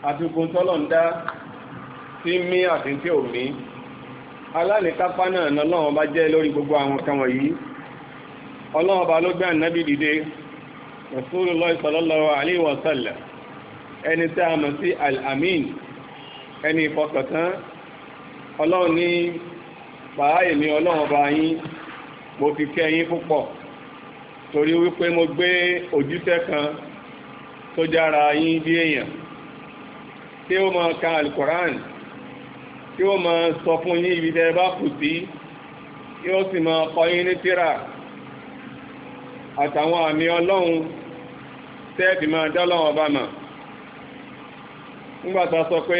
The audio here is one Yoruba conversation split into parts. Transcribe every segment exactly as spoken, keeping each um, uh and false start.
àti ogun tọ́lọ̀ ń dá tí mí àti tí ò mí. Aláníkápá náà ní Ọlọ́run bá jẹ́ lórí gbogbo àwọn kan wọ̀nyí. Ọlọ́run bá ló gbé ànábì dìde, Rasulullah sallallahu alaihi wa sallam, ẹni tí a mọ̀ sí al-amin, ẹni ìfọkàntán. Ọlọ́run ní pàáyè mi Ọlọ́run bá yín, mo fi kẹ́ yín púpọ̀, torí wípé mo gbé òjíṣẹ́ kan tó jára yín bí èèyàn, tí ó máa ka al-Qur'an, tí ó máa sọ fún yín ibi tẹ́ bá kù sí, tí ó sì máa kọ́ yín ní tírà àtàwọn àmì Ọlọ́run tẹ́ẹ̀fì máa dọ́lọ́wọ́ bá mà. Nígbàtà sọ pé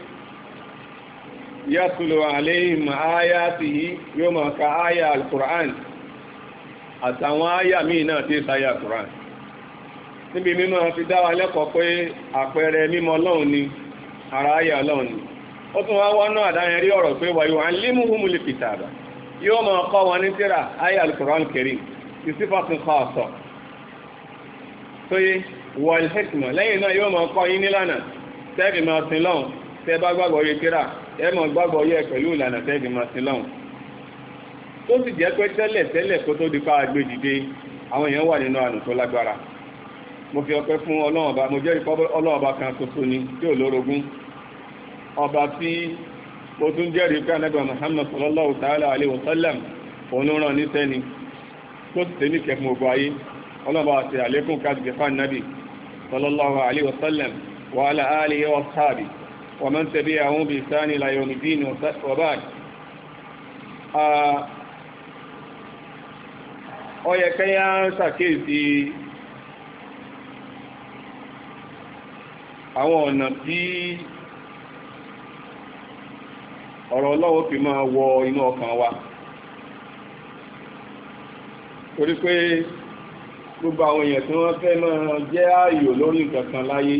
yatlu alayhim ayatihi, yóò máa ka áyà al-Qur'an àtàwọn áyà míì náà tí sáyà al-Qur'an. Níbi mímọ̀ fi dá wa lẹ́kọ̀ọ́ pé àpẹẹrẹ mímọ̀ Ọlọ́run ni, ara áyà Ọlọ́run ni. Ó tún wá wọ́n náà dáyẹrí ọ̀rọ̀ pé wa yu'allimuhumul kitaba, yóò máa kọ́ wọn ní tírà áyà al-Qur'an karim bí sífàtún khassa. Tóyé wal hikma, lẹ́yìn náà yóò máa kọ́ yín nílànà tẹ́ẹ̀fì máa sin lọ́hùn, tẹ́ bá gbàgbọ́ yé tírà ẹ máa gbàgbọ́ yé pẹ̀lú ìlànà tẹ́ẹ̀fì máa sin lọ́hùn. Tó sì jẹ́ pé tẹ́lẹ̀ tẹ́lẹ̀ kó tó di pa gbé dìde àwọn èèyàn wà nínú ànù tó lágbára. Mo fi ọpẹ́ fún Ọlọ́run Ọba, mo jẹ́rìí pé Ọlọ́run Ọba kan ṣoṣo ni tí ò lórogún. Ọba tí mo tún jẹ́rìí pé Ànábì Muhammad sallallahu ta'ala alaihi wa sallam òun rán ní sẹ́ni tó sì tẹ́ ní kẹfún ogun ayé. Ọlọ́run Ọba àti àlékún káàkiri fún Ànábì sallallahu alaihi wa sallam wa ala alihi wa ashabihi wa man tabi'ahum bi ihsan ila yawmid din wa ba'd. Ó yẹ kẹ́yà ṣàkíyèsí àwọn ọ̀nà tí ọ̀rọ̀ Ọlọ́run fi máa wọ inú ọkàn wa. Torí pé gbogbo àwọn èèyàn tí wọ́n fẹ́ máa jẹ́ ààyò lórí nǹkan kan láyé,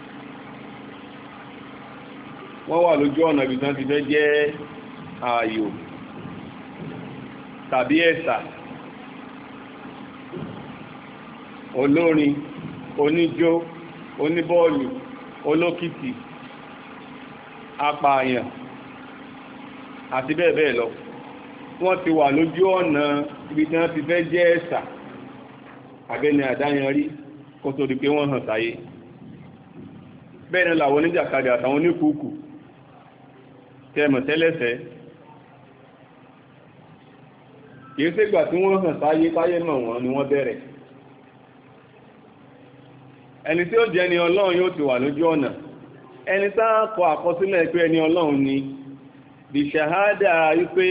wọ́n wà lójú ọ̀nà ibi tán ti fẹ́ jẹ́ ààyò tàbí ẹ̀sà. Olórin, oníjó, oníbọ́ọ̀lù, olókìtì, apààyàn àti bẹ́ẹ̀ bẹ́ẹ̀ lọ. Wọ́n ti wà lójú ọ̀nà ibi tí wọ́n ti fẹ́ jẹ́ ẹ̀sà àgẹ́ni àdáyanrí kó tó di pé wọ́n hàn sáyé. Bẹ́ẹ̀ ni làwọn oníjàkadì àtàwọn oníkùkù tẹ́mọ̀ tẹ́lẹ̀sẹ̀. Kìí ṣègbà tí wọ́n hàn sáyé táyé mọ̀ wọ́n ni wọ́n bẹ̀rẹ̀. Ẹni tí ó jẹ́ ni Ọlọ́run yóò ti wà lójú ọ̀nà. Ẹni tá kọ àkọsílẹ̀ pé ẹni Ọlọ́run ni bí ṣàhádà wípé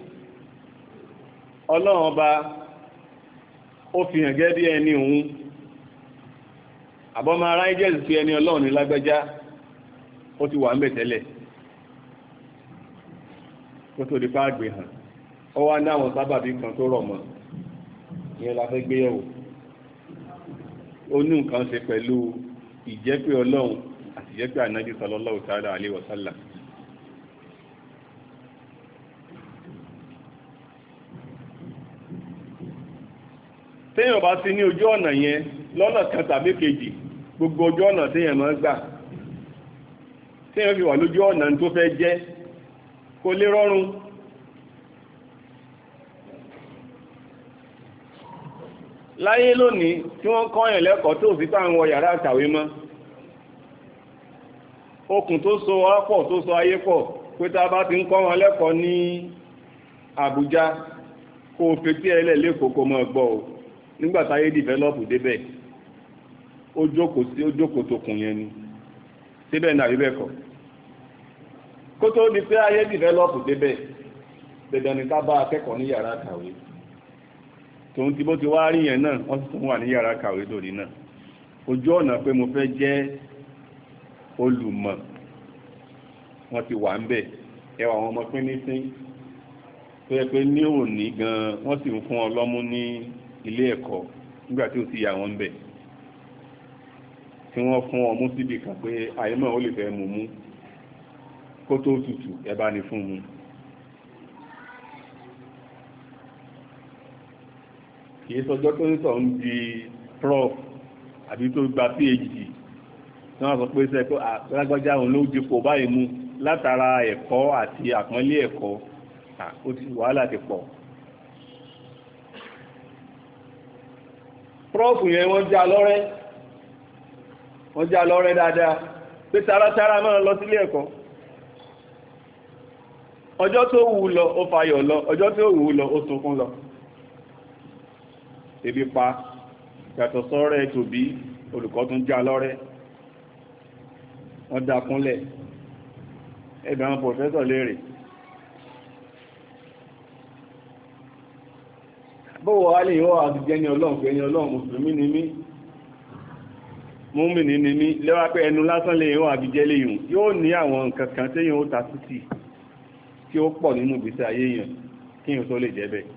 Ọlọ́run Ọba ó fi hàn gẹ́ bí ẹni òun. Àbọ́mọ ará ìjẹ́sì fi ẹni Ọlọ́run ní lágbẹ́já, ó ti wà ń bẹ̀ tẹ́lẹ̀ kó tó di pàgbé hàn. Ó wá ní àwọn sábàbí kan tó rọ̀ mọ́, ìyẹn la fẹ́ gbé yẹ̀wò. Ó ní nǹkan ṣe pẹ̀lú ìjẹ́pẹ́ Ọlọ́run àti ìjẹ́pẹ́ Ànábì sallallahu ta'ala alaihi wa sallam. Téèyàn bá sí ní ojú ọ̀nà yẹn lọ́nà kan tàbí kejì, gbogbo ojú ọ̀nà téèyàn máa gbà, téèyàn fi wà lójú ọ̀nà tó fẹ́ jẹ́ kó lè rọrùn. Láyé lónìí tí wọ́n kọ́yàn lẹ́kọ̀ọ́ tó sì táwọn wọ yàrá àkàwé mọ́, okùn tó so ọ̀pọ̀ tó so ayé pọ̀, pé tá bá ti ń kọ́ wọn lẹ́kọ̀ọ́ ní Àbújá kó o fetí ẹlẹ́ lẹ́kọ̀ọ́ kó mọ́ gbọ́ o. Nígbàtá ayé dìvẹ́lọ́pù débẹ̀, ó jókòó sí ó jókòó tó kùn yẹn ni, síbẹ̀ náà ríbẹ̀ kọ̀. Kó tó di pé ayé dìvẹ́lọ́pù débẹ̀, dandan ni ká bá akẹ́kọ̀ọ́ ní yàrá àkàwé. Tòun ti bó ti wá rí yẹn náà, wọ́n sì tún wà ní yàrá àkàwé lórí náà. Ojú ọ̀nà pé mo fẹ́ jẹ́ olùmọ̀, wọ́n ti wà ń bẹ̀. Ẹwà àwọn ọmọ pín ní sín, tó yẹ pé ní òní gan-an wọ́n sì ń fún ọlọ́mú ní ilé ẹ̀kọ́ nígbà tí ó ti yà wọ́n bẹ̀, tí wọ́n fún ọmú síbì kan pé àìmọ̀ ó lè fẹ́ mú mú kó tó tutù ẹ bá ní fún mu. Kìí sọjọ́ tó ń sọ ń di prof àbí tó gba phd wọ́n sọ pé sẹ́ pé alágbájá òun ló dipò báyìí mú látara ẹ̀kọ́ àti àpọ́nlé ẹ̀kọ́ ó ti wàhálà ti pọ̀. prọ́fù yẹn wọ́n já lọ́rẹ́ wọ́n já lọ́rẹ́ dáadáa pé taratara máa lọ sílé ẹ̀kọ́ ọjọ́ tó wù lọ ó fayọ̀ lọ ọjọ́ tó wù lọ ó sunkún lọ ebi pa yàtọ̀ sọ́rẹ́ tòbí olùkọ́ tún já lọ́rẹ́ wọ́n dákúnlẹ̀ ẹgbẹ̀ àwọn pọ̀fẹ́sọ̀ léèrè bọ́wọ̀ wá lè yíwọ́ àtijẹ́ ní ọlọ́run pé ní ọlọ́run mùsùlùmí ni mí múmìnì ni mí lẹ́wà pé ẹnu lásán lè yíwọ́ àbíjẹ́ lè yùn yóò ní àwọn nǹkan kan tí yíò ta títì tí ó pọ̀ nínú ìgbésí ayé yẹn kí yíò tó lè jẹ́ bẹ́ẹ̀.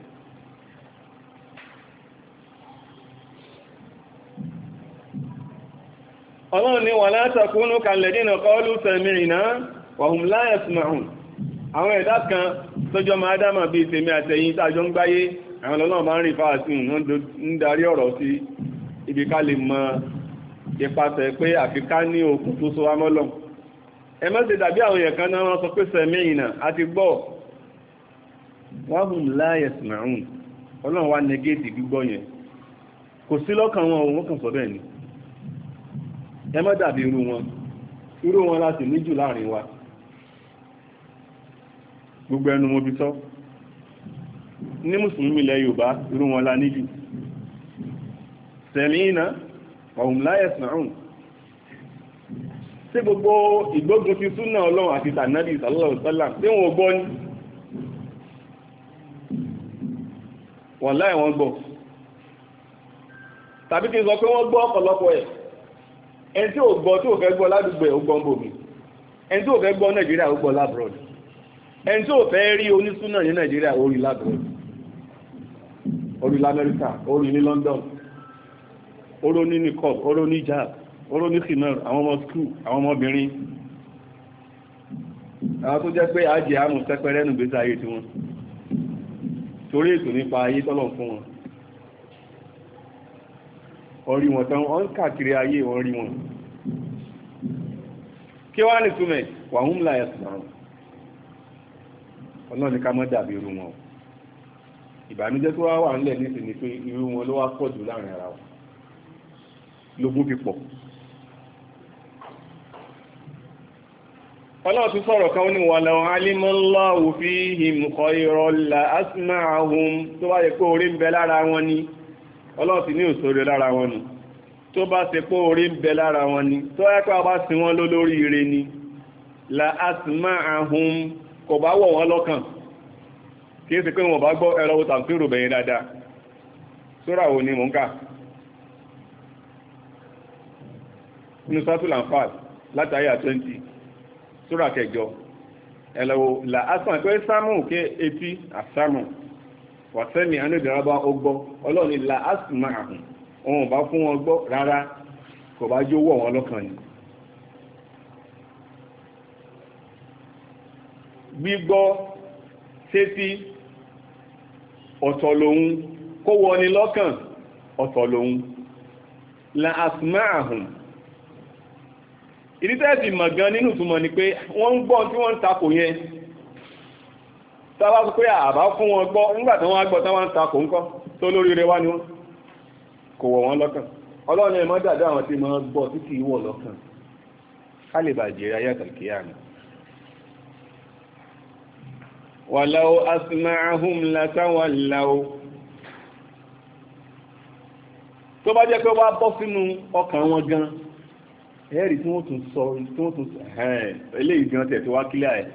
ọlọ́run ni wala takunu kalladina qalu sami'na wa hum la yasma'un àwọn ẹ̀dá kan tọ́jọ́ máa dámà bí tèmi àtẹ̀yìn tàjọ ń gbáyé àwọn ọlọ́run bá ń rí fáàsì ń darí ọ̀rọ̀ sí ibi ká lè mọ ipasẹ̀ pé àfiká ní okùn tó so amọ́lọ̀ ẹ má ṣe dàbí àwọn èèyàn kan náà wọ́n sọ pé sami'na àti gbọ́ wa hum la yasma'un ọlọ́run wá negéètì gbígbọ́ yẹn kò sí lọ́kàn wọn òun kàn sọ bẹ́ẹ̀ ni ẹ má dàbí irú wọn irú wọn láti níjù láàrin wa gbogbo ẹnu mo fi sọ ní mùsùlùmí ilẹ̀ Yorùbá irú wọn la níjù sami'na wa hum la yasma'un tí gbogbo ìgbógun ti súnà Ọlọ́run àti tànàbí sallallahu alaihi wasallam tí wọn gbọ́ ní wallahi wọ́n gbọ́ tàbí kí n sọ pé wọ́n gbọ́ ọ̀pọ̀lọpọ̀ ẹ̀ ẹni tí ò gbọ́ tí ò fẹ́ gbọ́ ládùúgbò ẹ̀ ó gbọ́ ń bòmí ẹni tí ò fẹ́ gbọ́ Nàìjíríà ó gbọ́ lábúrọ̀dù ẹni tí ò fẹ́ rí onísúnà ní Nàìjíríà ó rí lábúrọ̀dù ó rí l'Amẹ́ríkà ó rí ní London ó ró ní niqab ó ró ní jab ó ró ní khimar àwọn ọmọ skul àwọn ọmọbìnrin àwọn tó jẹ́ pé àjẹ́ àmù sẹ́pẹ́rẹ́ nù gbèsè ayé tiwọn torí ètò nípa ayé tọ́lọ̀ fún wọn orí wọn tán wọ́n káàkiri ayé wọ́n rí wọn kí wá ní túnmẹ̀ wa hum la yasma'un ọlọ́ni ká mọ́ dàbí irú wọn ìbànújẹ́ tó wá wà nílẹ̀ ní ìsinmi pé irú wọn ló wá pọ̀ jù láàrin ara wọn lógún fi pọ̀ ọlọ́run tún sọ̀rọ̀ kan ní walaw alima Allahu fihim khayran la asma'ahum tó wáyé pé orí ń bẹ lára wọn ni ọlọ́run ti ní òṣèré lára wọn ni tó bá ṣe pé orí ń bẹ lára wọn ni tó ẹ́pẹ́ bá sí wọn lólórí ire ni la asma'ahum kò bá wọ̀ wọ́n lọ́kàn kí é sì pé wọ́n bá gbọ́ ẹ̀rọ tàbí bẹ̀yìn dáadáa sura wo ni mò ń kà nínú suratul Anfal láti àyà twenty sura kẹjọ ẹ̀lọ́wọ́ la asma pé sámù ké etí àsámù wàsẹ́mi anídìrábá ó gbọ́ ọlọ́run ni la asma àhùn ohun bá fún wọn gbọ́ rárá kò bá jó wọ̀ wọn lọ́kàn ni gbígbọ́ sétí ọ̀tọ̀ lòun kó wọ ni lọ́kàn ọ̀tọ̀ lòun la asma àhùn ìdí tẹ́ẹ̀sì mọ̀ gan nínú túmọ̀ ni pé wọ́n ń gbọ́ tí wọ́n ń takò yẹn tàbá sọ pé àbá fún wọn gbọ́ nígbàtí wọ́n gbọ́ tán wọ́n ń takò ńkọ́ tó lórí rẹ̀ wá ní wọ́n kò wọ̀ wọ́n lọ́kàn ọlọ́run ẹ̀mọ́ dàdá àwọn tí wọ́n gbọ́ tí kì í wọ̀ lọ́kàn ká lè bàjẹ́ ayáta kíyàmù walaw asma'ahum latawallaw tó bá jẹ́ pé wá bọ́ sínú ọkàn wọn gan ẹ̀rí tí wọ́n tún sọ tí wọ́n tún ẹ̀ẹ́ eléyìí gan tẹ̀ tó wá kílẹ̀ ẹ̀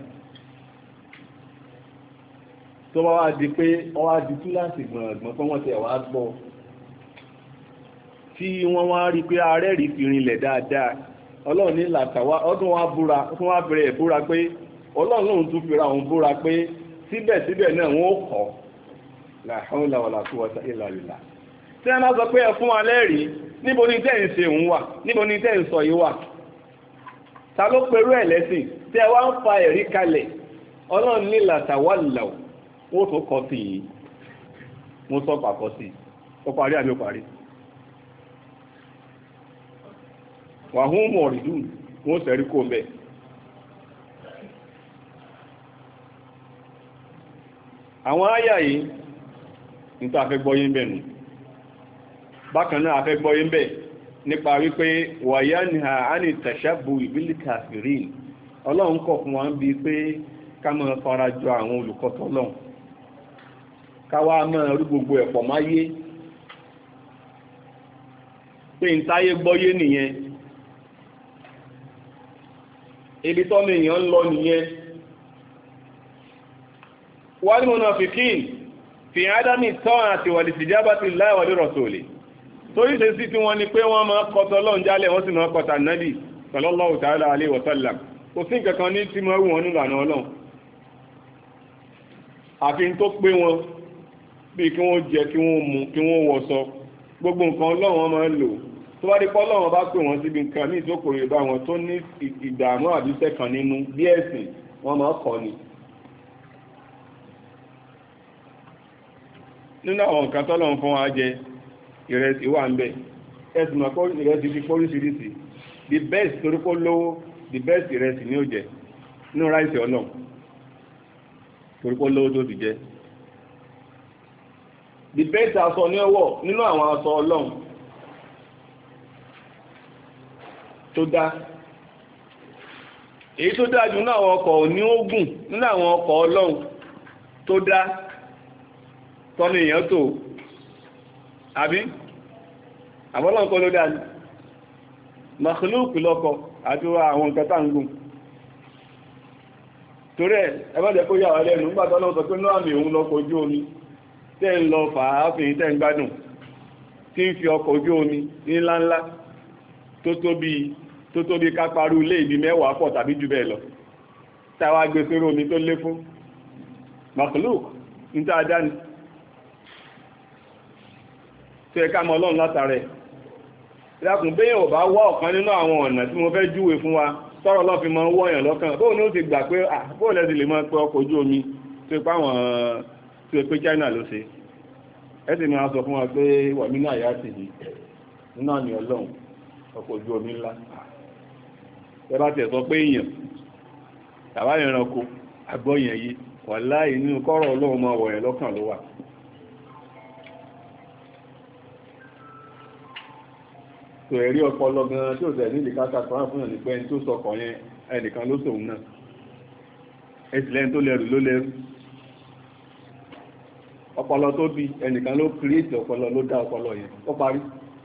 tó bá wá di pé wọ́n wá di túláàsì gbọ̀ngbọ̀n pé wọ́n tẹ̀ wá gbọ́ tí wọ́n wá rí pé ààrẹ rí fi rinlẹ̀ dáadáa ọlọ́run ní làtàwá ọdún wá búra fún wá bẹ̀rẹ̀ búra pé ọlọ́run lòun tún fira òun búra pé síbẹ̀síbẹ̀ náà wọ́n kọ́ la hawla wala quwwata illa billah tí wọ́n bá sọ pé ẹ fún wa lẹ́rìí níbo ni tẹ́ ń ṣe òun wà níbo ni tẹ́ ń sọ yìí wà ta ló perú ẹ̀ lẹ́sìn tẹ́ wá ń fa ẹ̀rí kalẹ̀ ọlọ́run ní làtàwálàwò wọ́n tó kọ́ sí yìí wọ́n sọ pàkọ́ sí ó parí àbí ó parí wàhún mọ̀rìdù wọ́n sẹ̀rí kó mẹ́. àwọn àyà yìí níta afẹ́gbọ́yé ń bẹ̀ nù. bákan náà afẹ́gbọ́yé ń bẹ̀ nípa wípé wàyá ní àánì tàṣàbù ìbílì kàfìrí ọlọ́run kọ̀ fún wa ń bi pé ká máa fara jọ àwọn olùkọ́tọ̀ ọlọ́run káwá máa rú gbogbo ẹ̀pọ̀ máyé pé ń táyé gbọ́yé nìyẹn ibi tọ́mọ èèyàn ń lọ nìyẹn wal munafiqin fi ádámì tán àti wal istijabati lillahi wa li rasuli torí ṣe sí tí wọ́n ní pé wọ́n máa kọtọ lọ́n jálẹ̀ wọ́n sì máa kọta nábì sallallahu ta'ala alaihi wa sallam kò sí nǹkan kan ní tí mọ́ wù wọn nínú àná ọlọ́run àfi tó pé wọn bí kí wọ́n jẹ kí wọ́n mu kí wọ́n wọṣọ gbogbo nǹkan ọlọ́run wọn máa ń lò tó bá dé pọ́ ọlọ́run bá pè wọ́n síbi nǹkan ní ìtókòrò ìbá wọn tó ní ìdààmú àbíṣẹ́ kan nínú bí ẹ̀sìn wọ́n máa kọ́ ni. nínú àwọn nǹkan tọ́lọ́run fún wa jẹ ìrẹsì wà ń bẹ ẹ̀sìn mọ̀ kó ìrẹsì fi póríṣiríṣi the best torí kó lówó the best ìrẹsì ní ó jẹ nínú ráìsì ọlọ́run torí kó lówó tó ti jẹ the best aṣọ ní ọwọ́ nínú àwọn aṣọ ọlọ́run tó dá èyí tó dáa jù nínú àwọn ọkọ̀ ní ogun nínú àwọn ọkọ̀ ọlọ́run tó dá tọ́nà èèyàn tó àbí àbọ́lọ́n kọ́ ló dá ní makhlúùkù lọ́kọ̀ àti àwọn nǹkan tá ń gùn torí ẹ̀ ẹgbẹ́jẹ́ kó yà wà lẹ́nu nígbàtọ́ lọ́wọ́ sọ pé náà àmì òun lọ́kọ̀ ojú omi tẹ́ ń lọ fàáfin tẹ́ ń gbádùn tí ń fi ọkọ̀ ojú omi ńláńlá tó tóbi tó tóbi káparú ilé ìbí mẹ́wàá pọ̀ tàbí jù bẹ́ẹ̀ lọ táwa gbé sórí omi tó lé fún makhlúùkù ní tá a dá ní tó ẹ̀ká mọ́ ọlọ́run látàrẹ ìdákùn bẹ́yàn ò bá wá ọ̀kan nínú àwọn ọ̀nà tí mo fẹ́ júwe fún wa tọ́rọ lọ́ fi mọ́ wọ́yàn lọ́kàn bóò ní ó ti gbà pé bóò lẹ́sì lè mọ́ pé ọkọ̀ ojú omi tó ipá wọn tó pé China ló ṣe ẹ́sì ni wọ́n sọ fún wa pé wàmí náà yá sí yìí nínú àmì ọlọ́run ọkọ̀ ojú omi ńlá ẹ bá tiẹ̀ sọ pé èèyàn tàbá ìrànko àgbọ́yàn yìí wà láì nínú kọ́rọ̀ ọlọ́run mọ́ wọ̀nyàn lọ́kàn ló wà. tó ẹ̀rí ọpọlọ gan tí ó tẹ̀ ní ìdíkátà kan fún ẹni pé ẹni tó sọkọ̀ yẹn ẹnìkan ló sòun náà ẹsìlẹ́ni tó lẹ́rù ló lẹ́rù ọpọlọ tó bí ẹnìkan ló kírètì ọpọlọ ló dá ọpọlọ yẹn ó parí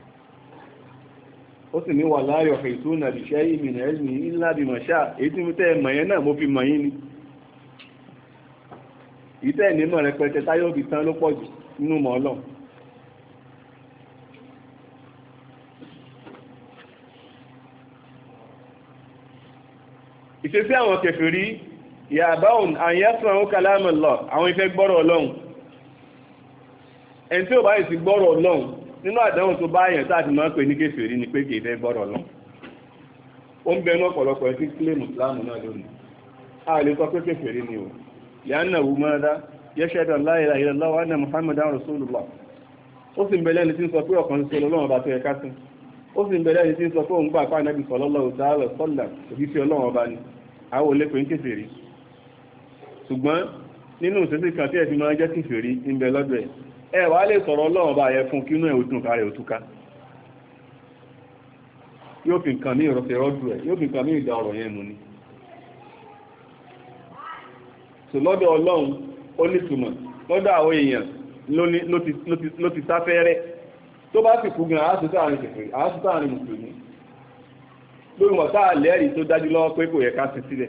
ó sì ní wà láyọ̀ fèsù nàbìṣẹ́ ìmìnà ẹ̀sìn ńlábìmọ̀ ṣáà èyí tí mo tẹ́ mọ̀ yẹn náà mo fi mọ̀ yín ni ìtẹ́ ìnímọ̀ rẹpẹtẹ táyọ̀ fi tán ló pọ̀ jù nínú mọ̀ ọlọ́run ìṣesí àwọn kèfèrí yàbáhùn àyẹ́sùn àwọn kàlámù lọ àwọn ìfẹ́ gbọ́rọ̀ ọlọ́run ẹni tí ó bá yìí sí gbọ́rọ̀ ọlọ́run nínú àdánwò tó bá yẹn sáà ti máa ń pè ní kèfèrí ni pé kì í fẹ́ gbọ́rọ̀ ọlọ́run ó ń bẹnu ọ̀pọ̀lọpọ̀ ẹtí kílèmù ìsìláàmù náà lónìí a lè sọ pé kèfèrí ni o yànnà wù mọ́dá yẹ́ṣẹ́dọ̀ la ilaha illallah wa anna muhammadan rasulullah ó sì ń bẹ̀lẹ́ ni tí ń sọ pé ọ̀kan sí ọlọ́run ọba tó yẹ ká sìn ó sì ń bẹ̀lẹ́ ni tí ń sọ pé òun gbà pàà nàbì sallallahu ta'ala sallam òbí sí ọlọ́run ọba ni àwọn olè pé ń kèfèrí ṣùgbọ́n nínú ìṣẹ́sí kan tí ẹ̀ fi máa jẹ́ kèfèrí ń bẹ lọ́dọ̀ ẹ̀ ẹ wà lè sọ̀rọ̀ ọlọ́run ọba yẹ fún kínú ẹ̀ òdùn kárẹ̀ òtúká yóò fi nǹkan ní ìrọ̀fẹ́ rọ́dù ẹ̀ yóò fi nǹkan ní ìdá ọ̀rọ̀ yẹn nù ni so lọ́dọ̀ ọlọ́run ó nítumọ̀ lọ́dọ̀ àwọn èèyàn ló ti sáfẹ́rẹ́ tó bá sì kú gan àásùtà àrin kèfèrí àásùtà àrin mùsùlùmí lórí wọ̀n táà lẹ́rìí tó dájú lọ́wọ́ pé kò yẹ ká sí sílẹ̀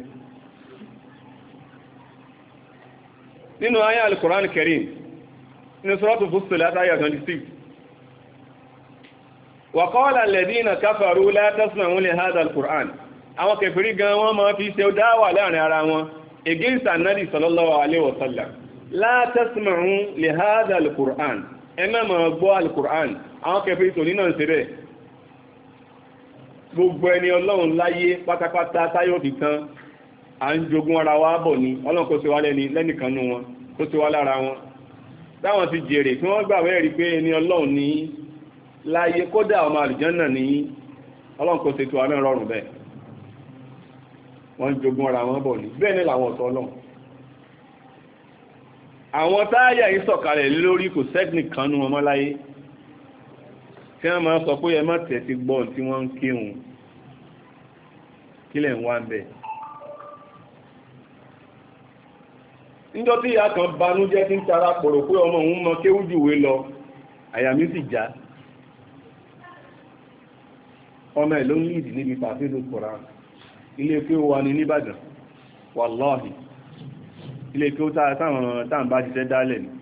nínú ayé al-Qur'an Karim nínú Suratu Fussilat ayé twenty-six wa qala alladhina kafaru la tasma'u li hadha al-Qur'an àwọn kèfèrí gan wọ́n máa fi ṣe dáwà láàrin ara wọn against Ànábì sallallahu alaihi wasallam la tasma'u li hadha al-Qur'an ẹ má máa gbọ́ al-Qur'an àwọn kèfèrí tó nínú ìṣẹ́rẹ̀ gbogbo ẹni ọlọ́run láyé pátápátá táyọ̀ fi tán à ń jogún ara wa bọ̀ ní ọlọ́run kó ṣe wá lẹ́ni lẹ́nìkanú wọn kó ṣe wá lára wọn táwọn ti jèrè tí wọ́n gbà wẹ́rí pé ẹni ọlọ́run ní láyé kódà ọmọ àlùjànnà ní ọlọ́run kò ṣètò àná rọrùn bẹ́ẹ̀ wọ́n ń jogún ara wọn bọ̀ ní bẹ́ẹ̀ ní làwọn ọ̀tọ̀ ọlọ́run àwọn táyà yìí sọ̀kalẹ̀ lórí kò sẹ́ẹ̀nì kan nú wọn mọ́ láyé tí wọ́n máa sọ pé ẹ má tẹ̀ sí gbọ́ tí wọ́n ń kírun kílẹ̀ ń wá ń bẹ̀. níjọ́ tí ìyá kan banújẹ́ tí ń tara pòrò pé ọmọ òun mọ kéwú jùwé lọ àyà mi sì já ọmọ ẹ̀ ló ń líìdì níbi tàfíìlù Kùránì ilé pé ó wà ní nìbàdàn wàláhì ilé pé ó táwọn táwọn bá jíṣẹ́ dálẹ̀ ní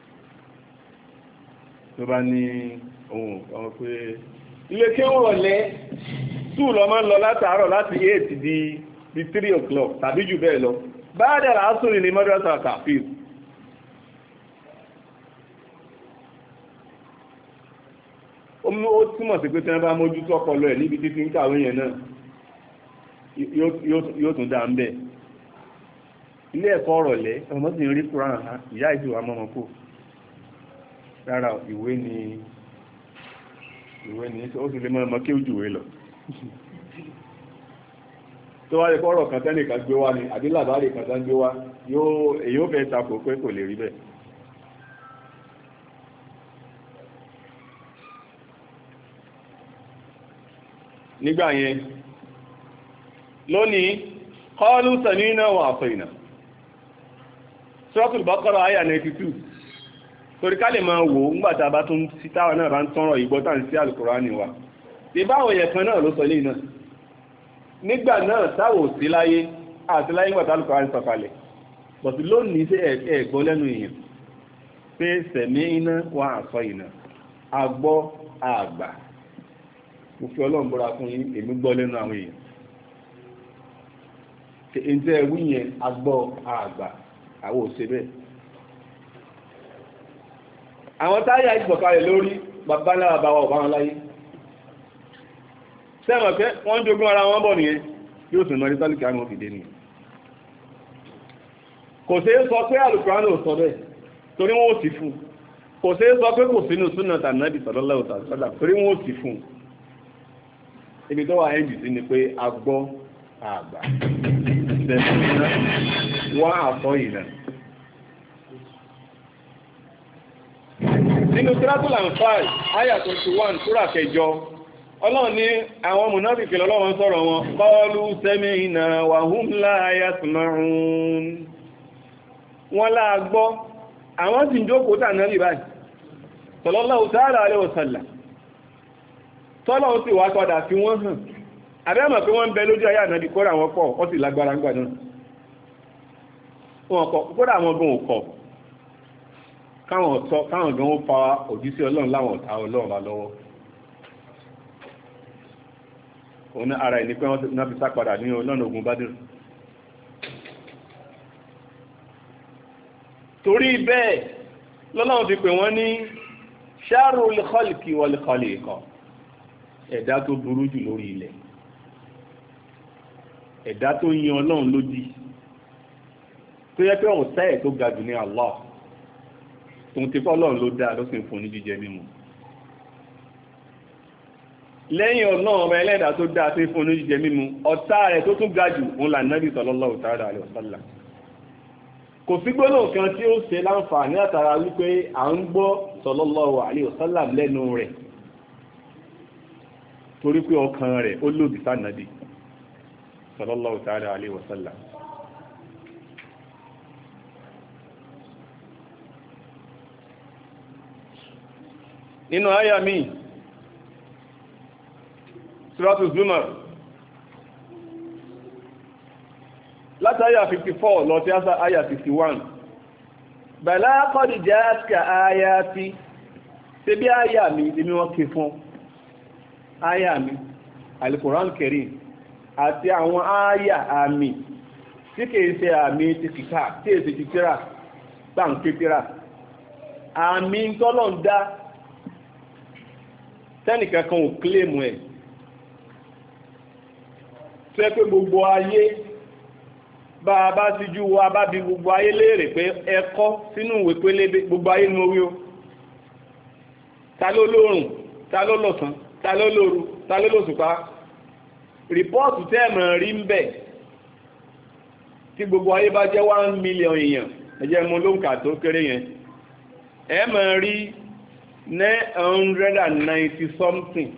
tó bá ní ohun ọmọ pé ilé pé ó rọ̀lẹ́ two lọ máa ń lọ látàárọ̀ láti eight di di three o'clock tàbí jù bẹ́ẹ̀ lọ báyàdà lásùn ní mọ́dúrásà tàfíìlù ó túmọ̀ sí pé tí wọ́n bá mójú tó ọpọlọ ẹ̀ níbi títí ń kàwé yẹn náà yóò tún dá ń bẹ̀. ilé ẹ̀kọ́ ọ̀rọ̀lẹ́ ọmọ sì ń rí Kùránì ha ìyá ìjù amọ́mọ́ kò rárá ìwé ni ìwé ni ó sì lè mọ́ ọmọ kí ó jùwé lọ tó wá lè kọ́rọ̀ kan tẹ́nìkan gbé wá ni àbí làbárì kan tán gbé wá èyí ó fẹ́ takò pé kò lè rí bẹ́ẹ̀. nígbà yẹn lónìí qalu sami'na wa ata'na Suratul Baqara àyà ninety-two torí ká lè máa wò ńgbàtà bá tún sí táwọn náà bá ń tọ́rọ̀ ìgbọ́ta sí Al-Qur'ani wa tí báwọn yẹ̀ kan náà ló sọ lẹ́yìn náà nígbà náà táwò sí láyé àti láyé ńgbàtà Al-Qur'ani sọ̀kalẹ̀ bọ̀tí lónìí sí ẹ̀gbọ́ lẹ́nu èèyàn pé sami'na wa ata'na agbọ́ àgbà mo fi Ọlọ́run bọ́ra fún yín èmi gbọ́ lẹ́nu àwọn èèyàn ǹjẹ́ ẹ̀wú yẹn agbọ́ àgbà àwọn òṣè bẹ́ẹ̀. àwọn táyà ìgbọ̀kalẹ̀ lórí bàbá náà bá wà ọ̀bá wọn láyé sẹ́wọ̀n pé wọ́n ń jogún ara wọn bọ̀ nìyẹn yóò tún lọ́rí tálíkì àwọn òfìdé nìyẹn. kò sí sọ pé Al-Qur'an ò sọ bẹ́ẹ̀ torí wọn ò sì fún kò sí sọ pé kò sínú súnà tànàbì sallallahu alaihi wasallam torí wọn ò sì fún ibi tó wà ẹ́ǹdì sí ni pé agbọ́ àgbà sẹ̀fúnná wá àtọ́ ìlà. nínú Suratul Anfal àyà twenty-one súrà kẹjọ ọlọ́run ní àwọn mùnáfìkì lọ́wọ́n sọ̀rọ̀ wọn qalu sami'na wa hum la yasma'un wọ́n láà gbọ́ àwọn sì ń jókòó tà náà rí báyìí sallallahu ta'ala alaihi wasallam tọ́lọ̀ sì wá padà fi wọ́n hàn àbẹ́mọ̀ pé wọ́n ń bẹ lójú ayé ànábì kódà wọn pọ̀ wọ́n sì lágbára ńgbà náà wọn kọ̀ kódà wọn gan òkọ̀ káwọn ọ̀tọ́ káwọn gan ó fa òjíṣẹ́ ọlọ́run láwọn ọ̀tá ọlọ́run wá lọ́wọ́ òun ara ẹ̀ ní pé wọ́n náà fi sá padà ní ọlọ́run ogun Bádírù torí bẹ́ẹ̀ lọ́lọ́run fi pè wọ́n ní sharrul khalqi wal khaliqa ẹ̀dá tó burú jù lórí ilẹ̀ ẹ̀dá tó yin ọlọ́run lódì tó yẹ pé ọ̀tá ẹ̀ tó ga jù ní Allah tó ń ti fọ́ ọlọ́run ló dá ló sì ń fún ní jíjẹ mímu lẹ́yìn ọlọ́run ọba ẹlẹ́dà tó dá sí fún ní jíjẹ mímu ọ̀tá rẹ̀ tó tún ga jù òun là Nábì sallallahu ta'ala alaihi wasallam kò sí gbólóhùn kan tí ó ṣe láǹfààní àtàrà wípé à ń gbọ́ sallallahu alaihi wasallam lẹ́nu rẹ̀ torí pé ọkàn rẹ̀ ó lòdì sánàdì sallallahu ta'ala alaihi wasallam nínú àyà mi Suratu Zumar láti àyà fifty-four lọ sí àyà fifty-one bala qad ja'atka ayati ṣe bí àyà mi ní wọ́n ké fún àyà mi Al-Qur'an Karim àti àwọn àyà àmì tí kìí ṣe àmì ti kìkà tí èsì ti tíra gbáǹkì tíra àmì tọ́lọ̀ ń dá tẹ́nìkan kan ò kílèmù ẹ̀ tó yẹ pé gbogbo ayé bá a bá síjú wa bá bi gbogbo ayé léèrè pé ẹ̀kọ́ sínú ìwé pélébé gbogbo ayé ní orí o ta ló lóòrùn ta ló lọ́sàn ta ló lóru ta ló lóṣùpá rìpọ́ọ̀tù tẹ́ẹ̀mọ̀ rí ń bẹ̀ tí gbogbo ayé bá jẹ́ one million èèyàn ẹjẹ́ mú ló ń kà tó kéré yẹn ẹ máa rí nine hundred ninety something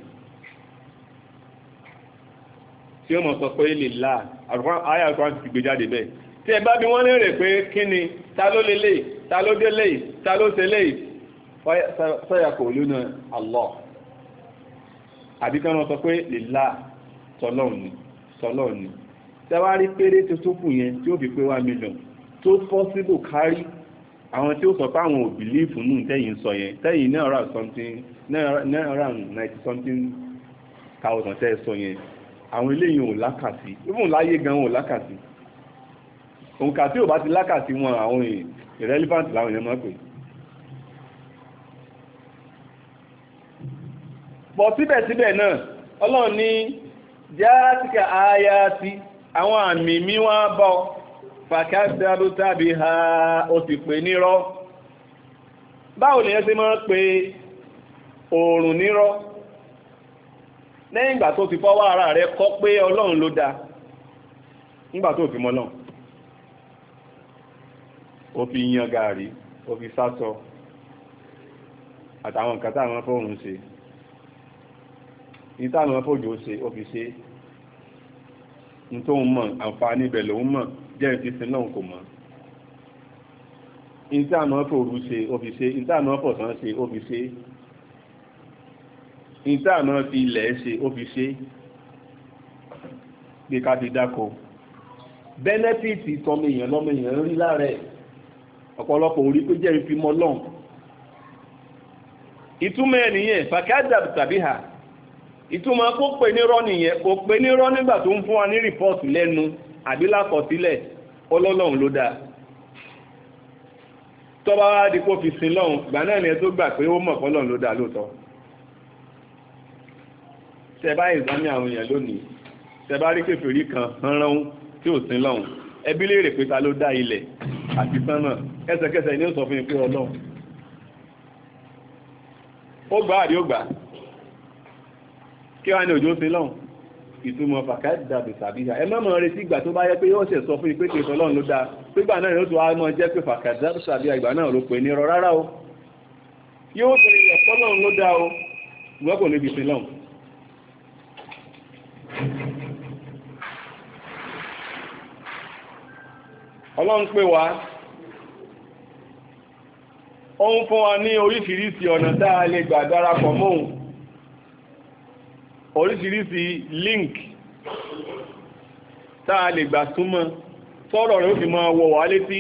tí ó mọ̀ sọ pé lè láà àyà àkọ́kọ́ ti gbé jáde bẹ́ẹ̀ tí ẹ bá bí wọ́n lérè pé kí ni ta ló lélẹ̀ ta ló délẹ̀ ta ló tẹ́lẹ̀ sọ́yà kò lónà Allah àbí kí wọ́n sọ pé lè láà tọ́lọ́ọ̀nì tọ́lọ́ọ̀nì tẹ́wárí péré tó tó kù yẹn tí ó fi pé one million tó possible kárí àwọn tí ó sọ pé àwọn ò bìlífù nù tẹ́yìn sọ yẹn tẹ́yìn náà rà something náà rà ninety something thousand tẹ́ sọ yẹn àwọn eléyìí ò lákàtí even láyé gan ò lákàtí òǹkà tí ò bá ti lákàtí wọn àwọn irrelevant láwọn èèyàn máa pè bọ̀ síbẹ̀síbẹ̀ náà ọlọ́run ní jáàtìkà ayati àwọn àmì mi wá bọ́ fàkásíábú tàbí ha ó ti pè nírọ́ báwo ni ẹ ṣe máa pe oòrùn nírọ́ lẹ́yìn ìgbà tó ti fọwọ́ ara rẹ̀ kọ́ pé ọlọ́run ló dá nígbà tó fi mọ́lọ́n ó fi yan gààrí ó fi sásọ àtàwọn nǹkan táwọn fóòrùn ṣe ní táwọn fòjò ṣe ó fi ṣe ní tó ń mọ̀ àǹfààní ibẹ̀ lòun mọ̀ jẹ́ ìfisìn náà kò mọ̀ ní táwọn fòrú ṣe ó fi ṣe ní táwọn fọ̀sán ṣe ó fi ṣe ní táwọn fi ilẹ̀ ṣe ó fi ṣe bí ká fi dáko bẹ́nẹ́fìtì tọmọ èèyàn lọ́mọ èèyàn rí lára ẹ̀ ọ̀pọ̀lọpọ̀ orí pé jẹ́ ìfimọ́ lọ́n ìtumọ̀ ẹ̀ nìyẹn fàkádà tàbí hà ìtumọ̀ kó pè nírọ́ nìyẹn kò pè nírọ́ nígbà tó ń fún wa ní rìpọ́ọ̀tù lẹ́nu àbí lákọsílẹ̀ ọlọ́lọ́run ló dáa tọ́ba wá di kó fi sin lọ́hùn gbà náà ni ẹ tó gbà pé ó mọ̀ pọ́lọ́run ló dáa lóòótọ́ tẹ bá ìzámi àwọn èèyàn lónìí tẹ bá rí kèfèrí kan ránrán tí ò sin lọ́hùn ẹbí léèrè pé ta ló dá ilẹ̀ àti sánmà ẹsẹ̀kẹsẹ̀ ni ó sọ fún yín pé ọlọ́run ó gbà àdí ó gbà kí wá ní òjò sin lọ́hùn ìtumọ̀ fàkádàbì sàbíhà ẹ má mọ̀ retí ìgbà tó bá yẹ pé yóò ṣe sọ fún yín pé kìí sọlọ́run ló dáa pígbà náà yóò tó wá mọ́ jẹ́ pé fàkádàbì sàbíhà ìgbà náà ló pè ní rọ rárá o yóò tó rí ọ̀pọ̀ lọ́run ló dáa o ìwọ́n kò níbi sin lọ́hùn ọlọ́run pè wá ó ń fún wa ní oríṣiríṣi ọ̀nà tá a lè gbà darapọ̀ mọ́hun oríṣiríṣi link tá a lè gbà súnmọ́ sọ́rọ̀ rẹ̀ ó fi máa wọ̀ wá létí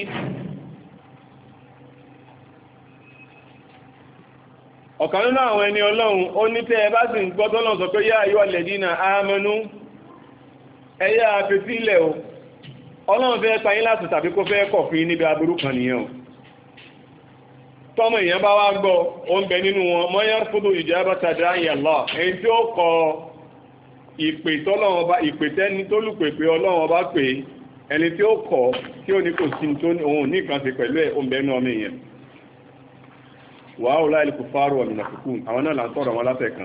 ọ̀kan nínú àwọn ẹni ọlọ́run ó ní tẹ́ ẹ bá sì ń gbọ́ tọ́lọ́run sọ pé yá ayyuhal ladina amanu ẹ̀yà àfẹ́sílẹ̀ o ọlọ́run fẹ́ pa yín láti tàbí kó fẹ́ kọ̀ fún yín níbi aburú kan nìyẹn o tọ́mọ èèyàn bá wá gbọ́ ó ń bẹ nínú wọn mọ́yá fúdù ìjábátà dáhìí Allah ẹni tí ó kọ ìpè tọ́lọ́run bá ìpè tẹ́ni tó lùpè pé ọlọ́run bá pè ẹni tí ó kọ̀ tí ó ní kò sí tó òun ní nǹkan ṣe pẹ̀lú ẹ̀ ó ń bẹ nínú ọmọ èèyàn wàá ò láìlú kò fárò ọ̀nà kùkùn àwọn náà là ń sọ̀rọ̀ wọn látẹ̀ kan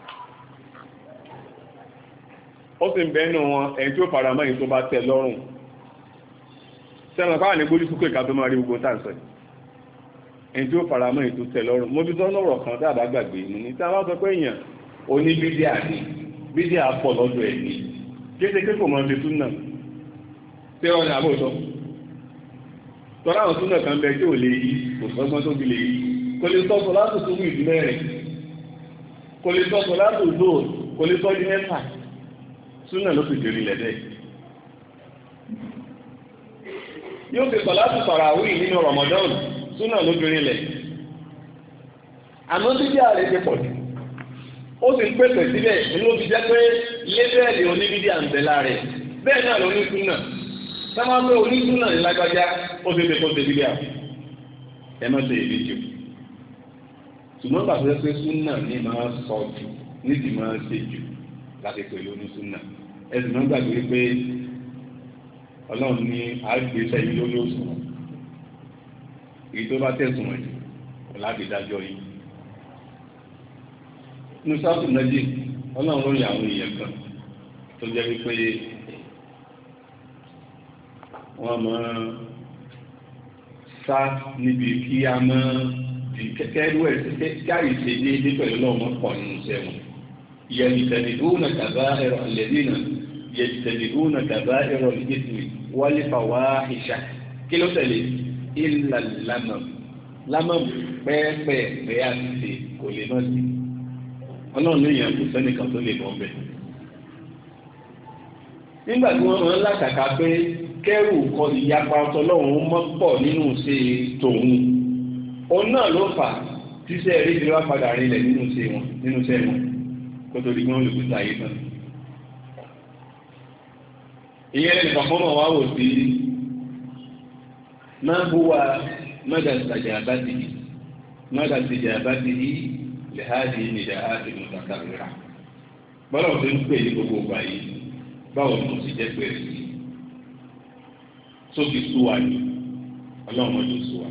ó sì ń bẹ nínú wọn ẹni tí ó fara mọ́ èyí tó bá tẹ́ lọ́rùn sẹ́wọ̀n káwà ní gbójú sókè ká tó máa rí gbogbo tàǹsọ̀ ẹni tí ó fara mọ́ ètò tẹ̀ lọ́rùn mo bí sọ́nà ọ̀rọ̀ kan tí àbá gbàgbé inú ní tí a bá sọ pé èèyàn oní bídíà ní bídíà pọ̀ lọ́dọ̀ ẹ̀ ní kéde pé kò mọ̀ ṣe túnà tí wọ́n ní àbòsọ tọ́lá àwọn túnà kan bẹ tí ò lè yí kò sọ́gbọ́n tó fi lè yí kò lè sọ́sọ látò tó wù ìdí mẹ́rin kò lè sọ́sọ látò dóò kò lè sọ́ di mẹ́fà túnà ló fi dèrè lẹ́dẹ̀ẹ́ yóò fi sọ̀látù tàràwí nínú Ramadan súnà lóbìnrin lẹ̀ àmọ́ bíbí ààrẹ ti pọ̀ jù ó sì ń pèsè síbẹ̀ inú fi jẹ́ pé lébẹ́ẹ̀lì oníbíbí àǹtẹ̀lá rẹ̀ bẹ́ẹ̀ náà ló ní súnà sábà pé onísúnà ní lágbájá ó ti fi kó ṣe bíbí àpò ẹ má ṣe èdè jù ṣùgbọ́n bàbá pé súnà ní máa sọ jù ní ti máa ṣe jù láti pẹ̀lú onísúnà ẹ sì máa gbàgbé pé ọlọ́run ní àgbésẹ̀ yìí lórí òṣùwọ̀n èyí tó bá tẹ̀sùn ẹ̀ láti dájọ́ yìí ní sáàtù méjì ọlọ́run lórí àwọn èèyàn kan tó jẹ́ wípé wọ́n máa sá níbi kí a máa di kẹ́kẹ́rú ẹ̀ káyì ṣe déédé pẹ̀lú lọ́wọ́ pọ̀ nínú iṣẹ́ wọn. yẹ̀dìtẹ̀dìdúnà kàbá ẹ̀rọ àlẹ́dínà yẹ̀dìtẹ̀dìdúnà kàbá ẹ̀rọ ìgbésìmì wálé fàwá ìṣà kí ló tẹ̀lé ìlà lámà lámà pẹ́ẹ́pẹ́ẹ́pẹ́ àti kò lè má sí ọlọ́run ní ìyàn kò sẹ́nìkan tó lè bọ́ bẹ́ẹ̀. nígbà tí wọ́n máa ń làkàkà pé kẹ́rù kọ ìyapa ọtọlọ́run mọ́ pọ̀ nínú ṣe tòun òun náà ló fà tíṣẹ́ rí ti wá padà rinlẹ̀ nínú ṣe wọn nínú ṣe wọn kó tó di gbọ́n olùkúta ayé tán. ìyẹn lè fàfọ́ mọ̀ wá wò sí máa bú wa mọ́dà ìtajà bá ti yìí mọ́dà ìtajà bá ti yìí lè há di nìjà á ti mú kàkà rírà bọ́lá òfin ń pè ní gbogbo ìgbà yìí báwo ni mo ti jẹ́ pé rí sókè súwà ní ọlọ́run ọdún súwà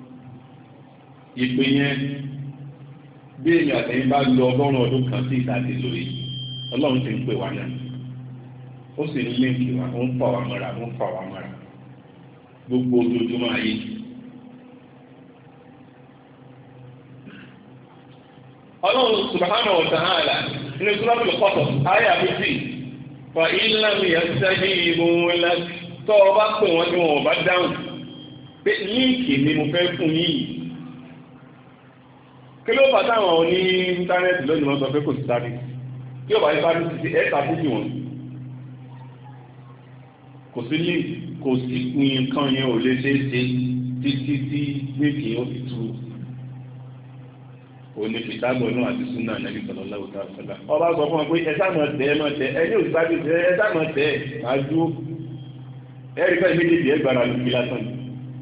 ìpè yẹn bí èmi àtẹ̀yìn bá lọ ọgọ́rùn ọdún kan sí ìtàdé lórí ọlọ́run ti ń pè wá náà ó sì ń léǹkì wá ó ń fà wá mọ́ra ó ń fà wá mọ́ra gbogbo ojoojúmọ́ ayé. ọlọ́run subhanahu wa ta'ala ní suratul Qasas àyà méjì fa in lam yastajibu lak tọ́ ọ bá pè wọ́n tí wọn ò bá dáhùn pé líǹkì ni mo fẹ́ fún yìí kí ló fà táwọn ní íńtánẹ́ẹ̀tì lónìí wọ́n sọ pé kò sí sáré tí ó bá yẹ sáré ti ẹ̀ tàbí wọn kò sí líǹkì kò sí nǹkan yẹn ò lè ṣe é ṣe títí tí líǹkì yẹn ó fi tú òní kìtàgbọ̀ náà àti súnà nàbí sallallahu alaihi wasallam ọba sọ fún wọn pé ẹ sáà máa tẹ ẹ máa tẹ ẹ ní òṣìṣẹ́ tẹ ẹ sáà máa tẹ ẹ máa dúró ẹ̀rí ká méjèèjì ẹ̀ gbára lókè lásán ni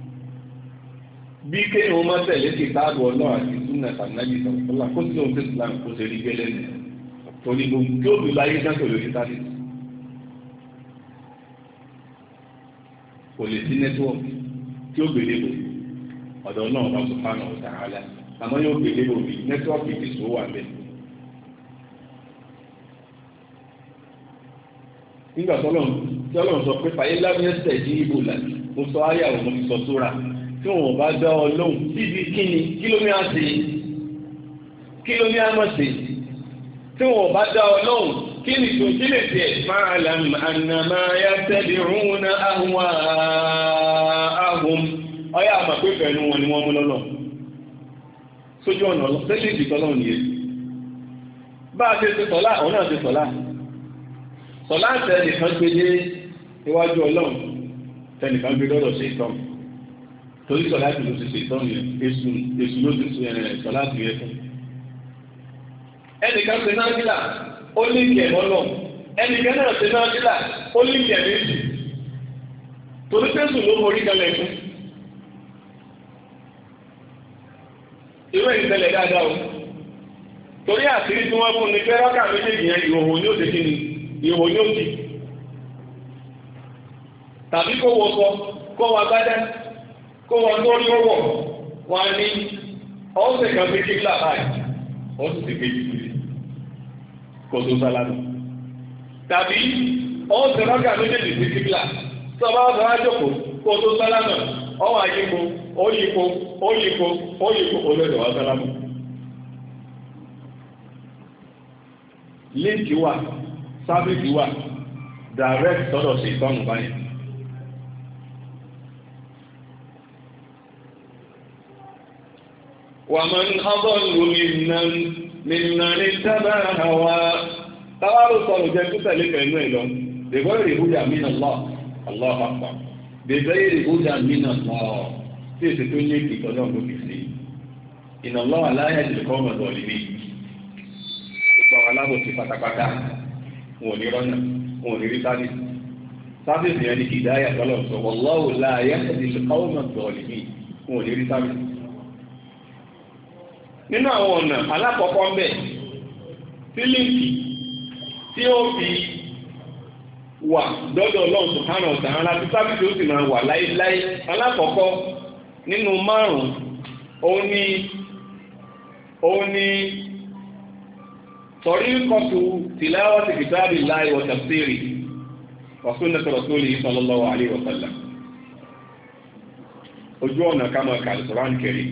bí kéèyàn wọn máa tẹ̀lé kìtàgbọ̀ náà àti súnà nàbí sallallahu kó sí ohun tó ti láǹkó ṣe rí gẹ́lẹ́ nù torí gbogbo kí ó lù láyé sáńtò lórí sáré kò lè sí nẹ́tíwọ̀kì tí ó gbélé bò ọ̀dọ̀ náà bá subhanahu wa ta'ala àmọ́ yóò gbélé bò mí nẹ́tíwọ̀kì ti sọ wà bẹ́ẹ̀. nígbà tọ́lọ̀ tọ́lọ̀ sọ pé fàyè lábẹ́sẹ̀ yí ibò là mo sọ ayé àwọn ọmọ mi sọ sóra tí wọn bá dá ọ lóhùn bíbí kíni kí ló ní á ṣe kí ló ní á mọ̀ ṣe tí wọn bá dá ọ lóhùn kí ni tó kí lè tiẹ̀ máa làm ànàmá yá tẹ́lẹ̀ rún àwọn ahùn ọyá àmà pé pẹ̀lú wọn ni wọ́n mú lọ́lọ́ sójú ọ̀nà lẹ́yìn ìdìtọ́lọ́ nìyẹn bá a ṣe ṣe sọ́lá òun náà ṣe sọ́lá sọ̀lá tẹ́nìkan gbé dé iwájú ọlọ́run tẹ́nìkan gbé lọ́dọ̀ ṣe ìtọ́n torí sọ̀lá tí ló ti ṣe ìtọ́n yẹn èsù èsù ló ti ṣe sọ̀lá tí yẹ fún. ẹnìkan ṣe náà nílà ó ní ìkẹ́ lọ́lọ́ ẹnìkan náà ṣe náà nílà ó ní ìkẹ́ méjì torí pẹ́sù ló borí kalẹ̀ fún. ìwé ìtẹ̀lẹ̀ dáadáa o torí àṣírí tí wọ́n fún ni pé rákà méjèèjì yẹn ìhòòhò ní òde kíni ìhò yóò di tàbí kó wọ sọ kó wọ agbádá kó wọ lórí ọwọ́ wọn ní ọ̀sẹ̀ kan fi kí kílà báyìí ọ̀sẹ̀ ti kejì sí kó tó sálámù tàbí ọ̀sẹ̀ rákà méjèèjì sí kílà tó bá wọ́n sọ́ra jókòó kó tó sálámù ọwọ́ àyípo óyípo óyípo óyípo olóòdò wá sálámù. líǹkì wà sábìkì wà direct sọ́dọ̀ sí ìtọ́nù báyìí. wà máa ń ọgọ́rùn-ún mìíràn ní sábà àwa táwárò sọ̀rọ̀ jẹ́ tó tẹ̀lé pẹ̀lú ẹ̀ lọ bẹ̀bẹ̀ ìrìbúdà mí náà lọ Allahu Akbar bẹ̀bẹ̀ ìrìbúdà mí náà lọ tí èsì tó ní ìtọ́ náà ló fi sí inna Allah la yahdi al-qawma adh-dhalimin ìtọ́ alábòsí pátápátá wọn ò ní rọ́nà wọn ò ní rí sábìsì sábìsì yẹn ni ìdáyà tọ́lọ̀ sọ wallahu la yahdi al-qawma adh-dhalimin wọn ò ní rí sábìsì. nínú àwọn ọ̀nà alákọ̀ọ́kọ́ ń bẹ̀ sílíǹkì tí ó fi wà dọ́dọ̀ Ọlọ́run subhanahu wa ta'ala tí sábìsì ó sì máa wà láéláé alákọ̀ọ́kọ́ nínú márùn-ún, òun ni òun ni طريقة تلاوة كتاب الله وتفسيره وسنة رسوله صلى الله عليه وسلم ojú ọ̀nà ká máa ka Al-Qur'an Karim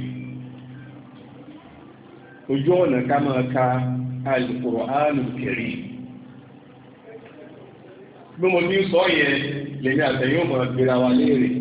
ojú ọ̀nà ká máa ka Al-Qur'an Karim bí mo ní sọ yẹn lèmi àtẹ̀yìn ọmọ gbéra wa léèrè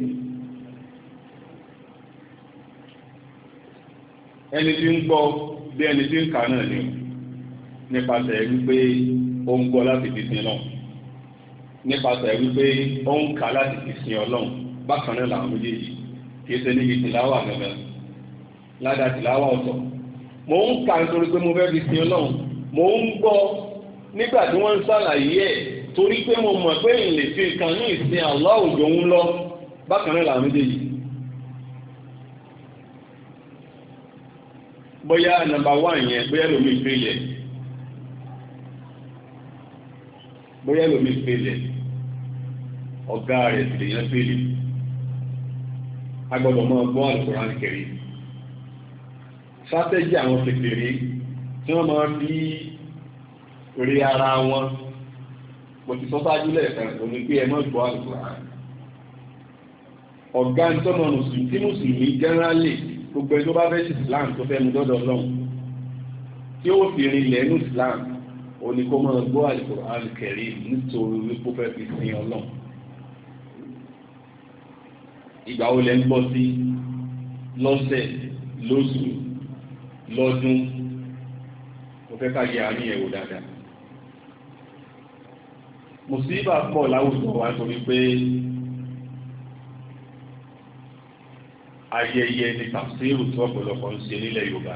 ẹni tí ń gbọ́ bí ẹni tí ń kà náà ni nípasẹ̀ wípé ó ń gbọ́ láti fi sin Ọlọ́run nípasẹ̀ wípé ó ń kà láti fi sin Ọlọ́run bákan náà làwọn méjèèjì kì í ṣe níbi tìláwà gẹ́gẹ́ ládàá tìláwà ọ̀tọ̀ mò ń kà nítorí pé mo fẹ́ fi sin Ọlọ́run mò ń gbọ́ nígbà tí wọ́n ń ṣàlàyé ẹ̀ torí pé mo mọ̀ pé ìlè fi nǹkan ní ìsìn Allah òjò ń lọ bákan náà làwọn méjèèjì. bóyá nàmbà wán yẹn bóyá lómi ìfẹ́lẹ̀ bóyá lómi ìfẹ́lẹ̀ ọ̀gá rẹ̀ sì lèyàn fẹ́lẹ̀ agbọ́dọ̀ máa gbọ́ Al-Qur'an Karim sátẹ́jì àwọn kékeré tí wọ́n máa fi rí ara wọn mo ti sọ sáájú lẹ́ẹ̀kan òní pé ẹ má gbọ́ Al-Qur'an ọ̀gá ń tọ́nà mùsùlùmí tí mùsùlùmí gẹ́nrálì gbogbo ẹni tó bá fẹ́ sí Islam tó fẹ́ mú dọ́dọ̀ Ọlọ́run tí ó fi rin ilẹ̀ inú Islam òní kó máa gbọ́ Al-Qur'an Karim nítorí wípé ó fẹ́ fi sin Ọlọ́run ìgbà wo lẹ́ ń gbọ́ sí lọ́sẹ̀ lóṣù lọ́dún mo fẹ́ ká yẹ àárín ẹ̀wò dáadáa mùsíbà pọ̀ láwùjọ wa torí pé ayẹyẹ ní tafsiru tí ọ̀pọ̀lọpọ̀ ń ṣe nílẹ̀ Yorùbá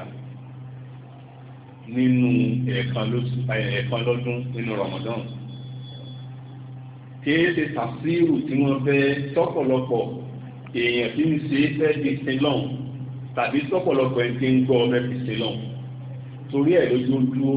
nínú ẹ̀ẹ̀kan lọ́dún nínú Ramadan kìí ṣe tafsiru tí wọ́n fẹ́ tọ́pọ̀lọpọ̀ èèyàn tí ń ṣe fẹ́ di sílọ̀n tàbí tọ́pọ̀lọpọ̀ ẹni tí ń gbọ́ mẹ́fì sílọ̀n torí ẹ̀ lójú dúró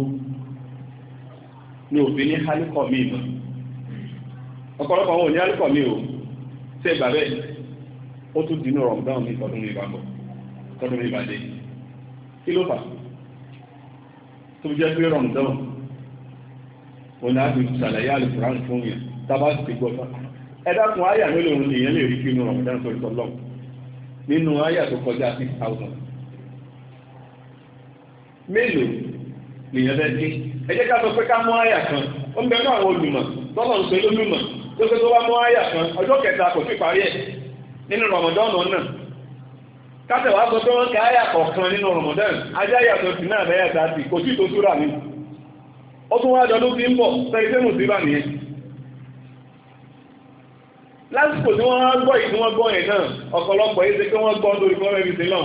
ní òfin ní hálíkọ̀ mi mọ̀ ọ̀pọ̀lọpọ̀ àwọn òní hálíkọ̀ mi ò ṣe ìgbà bẹ́ẹ̀ ó tún dínú Ramadan ní tọdún ní ìbábọ̀ tọdún ní ìbàdé kí ló fà tó jẹ́ pé Ramadan òní á fi ṣàlàyé Al-Qur'an fún yẹn tábà ti gbọ́ fà ẹ̀dàkùn àyà mélòó èèyàn lè rí kí inú Ramadan sọ ìtọ́lọ́ nínú àyà tó kọjá six thousand mélòó lèèyàn fẹ́ dé ẹ jẹ́ ká sọ pé ká mú àyà kan ó ń bẹ náà àwọn olùmọ̀ tọ́lọ̀ ń pè lólùmọ̀ tó pé tó bá mú àyà kan ọjọ́ kẹta kò sí parí ẹ̀ nínú Ramadan náà kátẹ̀ wá sọ pé wọ́n ká àyà kọ̀ọ̀kan nínú Ramadan ajá yàtọ̀ sí náà lẹ́yà tàbí kò sí tó súrà ní ó tún wá jọ ló fi ń bọ̀ sẹ́yìn tẹ́mù sí bà nìyẹn lásìkò tí wọ́n gbọ́ yìí tí wọ́n gbọ́ yẹn náà ọ̀pọ̀lọpọ̀ yìí ṣe pé wọ́n gbọ́ lórí fọ́nrẹ́ ibi sílọ̀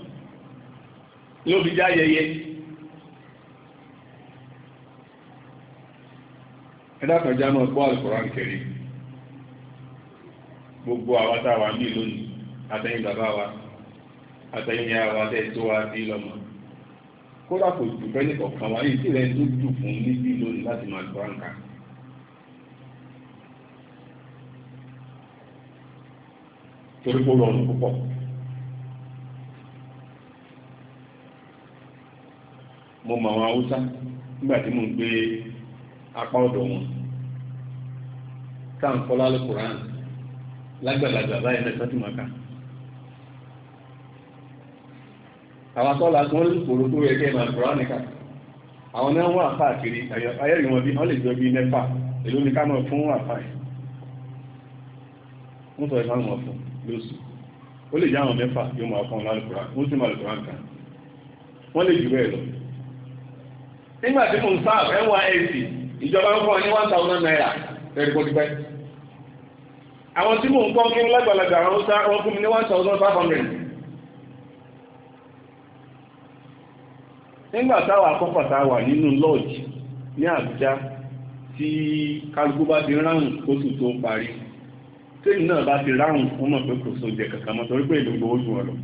ló fi já yẹyẹ. ẹ̀dàkàn já náà gbọ́ Al-Qur'an Karim gbogbo àwa tá a wà ní lónìí àtẹ̀yìn bàbá wa àtẹ̀yìn ya wa tẹ̀ tó wa sí lọ́mọ kódà kò jù fẹ́ nìkọ̀ọ̀kan wa yìí tí rẹ̀ tó jù fún níbi lónìí láti máa gbọ́ àǹkà. torí kó rọrùn púpọ̀. mo mọ̀ àwọn Haúsá nígbà tí mo ń gbé apá ọ̀dọ̀ wọn ká ń kọ́ lálẹ́ Kùránì lágbàlagbà báyìí náà sọ́tì máa kà. àwọn akọ́lá tí wọ́n lè kóró tó yẹ kẹ́ máa Kùránì kà àwọn náà wọ́n àfáà kiri ayẹ́rì wọn bí wọ́n lè jọ bí mẹ́fà èló ni ká mọ̀ fún àfáà yìí wọ́n sọ ìfáwọn wọn fún lóṣù ó lè jẹ́ àwọn mẹ́fà yóò máa fún lálùkùrá wọ́n sì máa lùkùrá nǹkan wọ́n lè jù bẹ́ẹ̀ lọ. nígbà tí mo ń sáà N Y S C ìjọba ń fún ọ ní one thousand naira ẹ̀rí kó ti pẹ́. àwọn tí mò ń kọ́ kí wọ́n lágbàlagbà àwọn sá wọ́n fún mi ní one thousand five hundred. nígbà táwa àkọ́kọ́ tá a wà nínú lodge ní Àbújá tí kálukú bá ti ráhùn oṣù tó parí tẹ́yìn náà bá ti ráhùn fún mọ̀ pé kò so jẹ kankan mọ́ torí pé ìlú gbowó jù wọn lọ.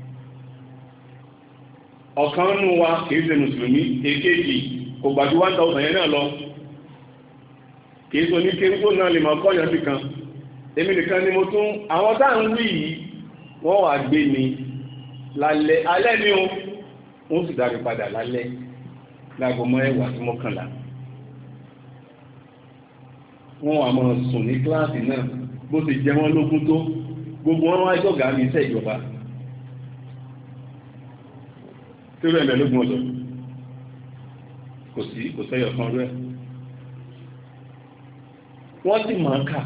ọ̀kan nínú wa kìí ṣe mùsùlùmí èkejì kò gbàjú one thousand yẹn náà lọ kìí so ní kéwúgbó náà lè máa kọ́yàn sí kan èmi nìkan ni mo tún àwọn tá à ń wí yìí wọ́n wà gbé mi lálẹ́ alẹ́ ni ó wọ́n sì darí padà lálẹ́ láago mọ́ ẹ̀wà sí mọ́kànlá wọ́n wà máa sùn ní kíláàsì náà bó ti jẹ wọ́n lógún tó gbogbo wọn wáyé ọ̀gá mi iṣẹ́ ìjọba tí ó rẹ̀ mẹ́lógún ọ̀dọ̀ kò sí kò sẹ́yọ̀ kan rẹ̀ wọ́n sì máa kà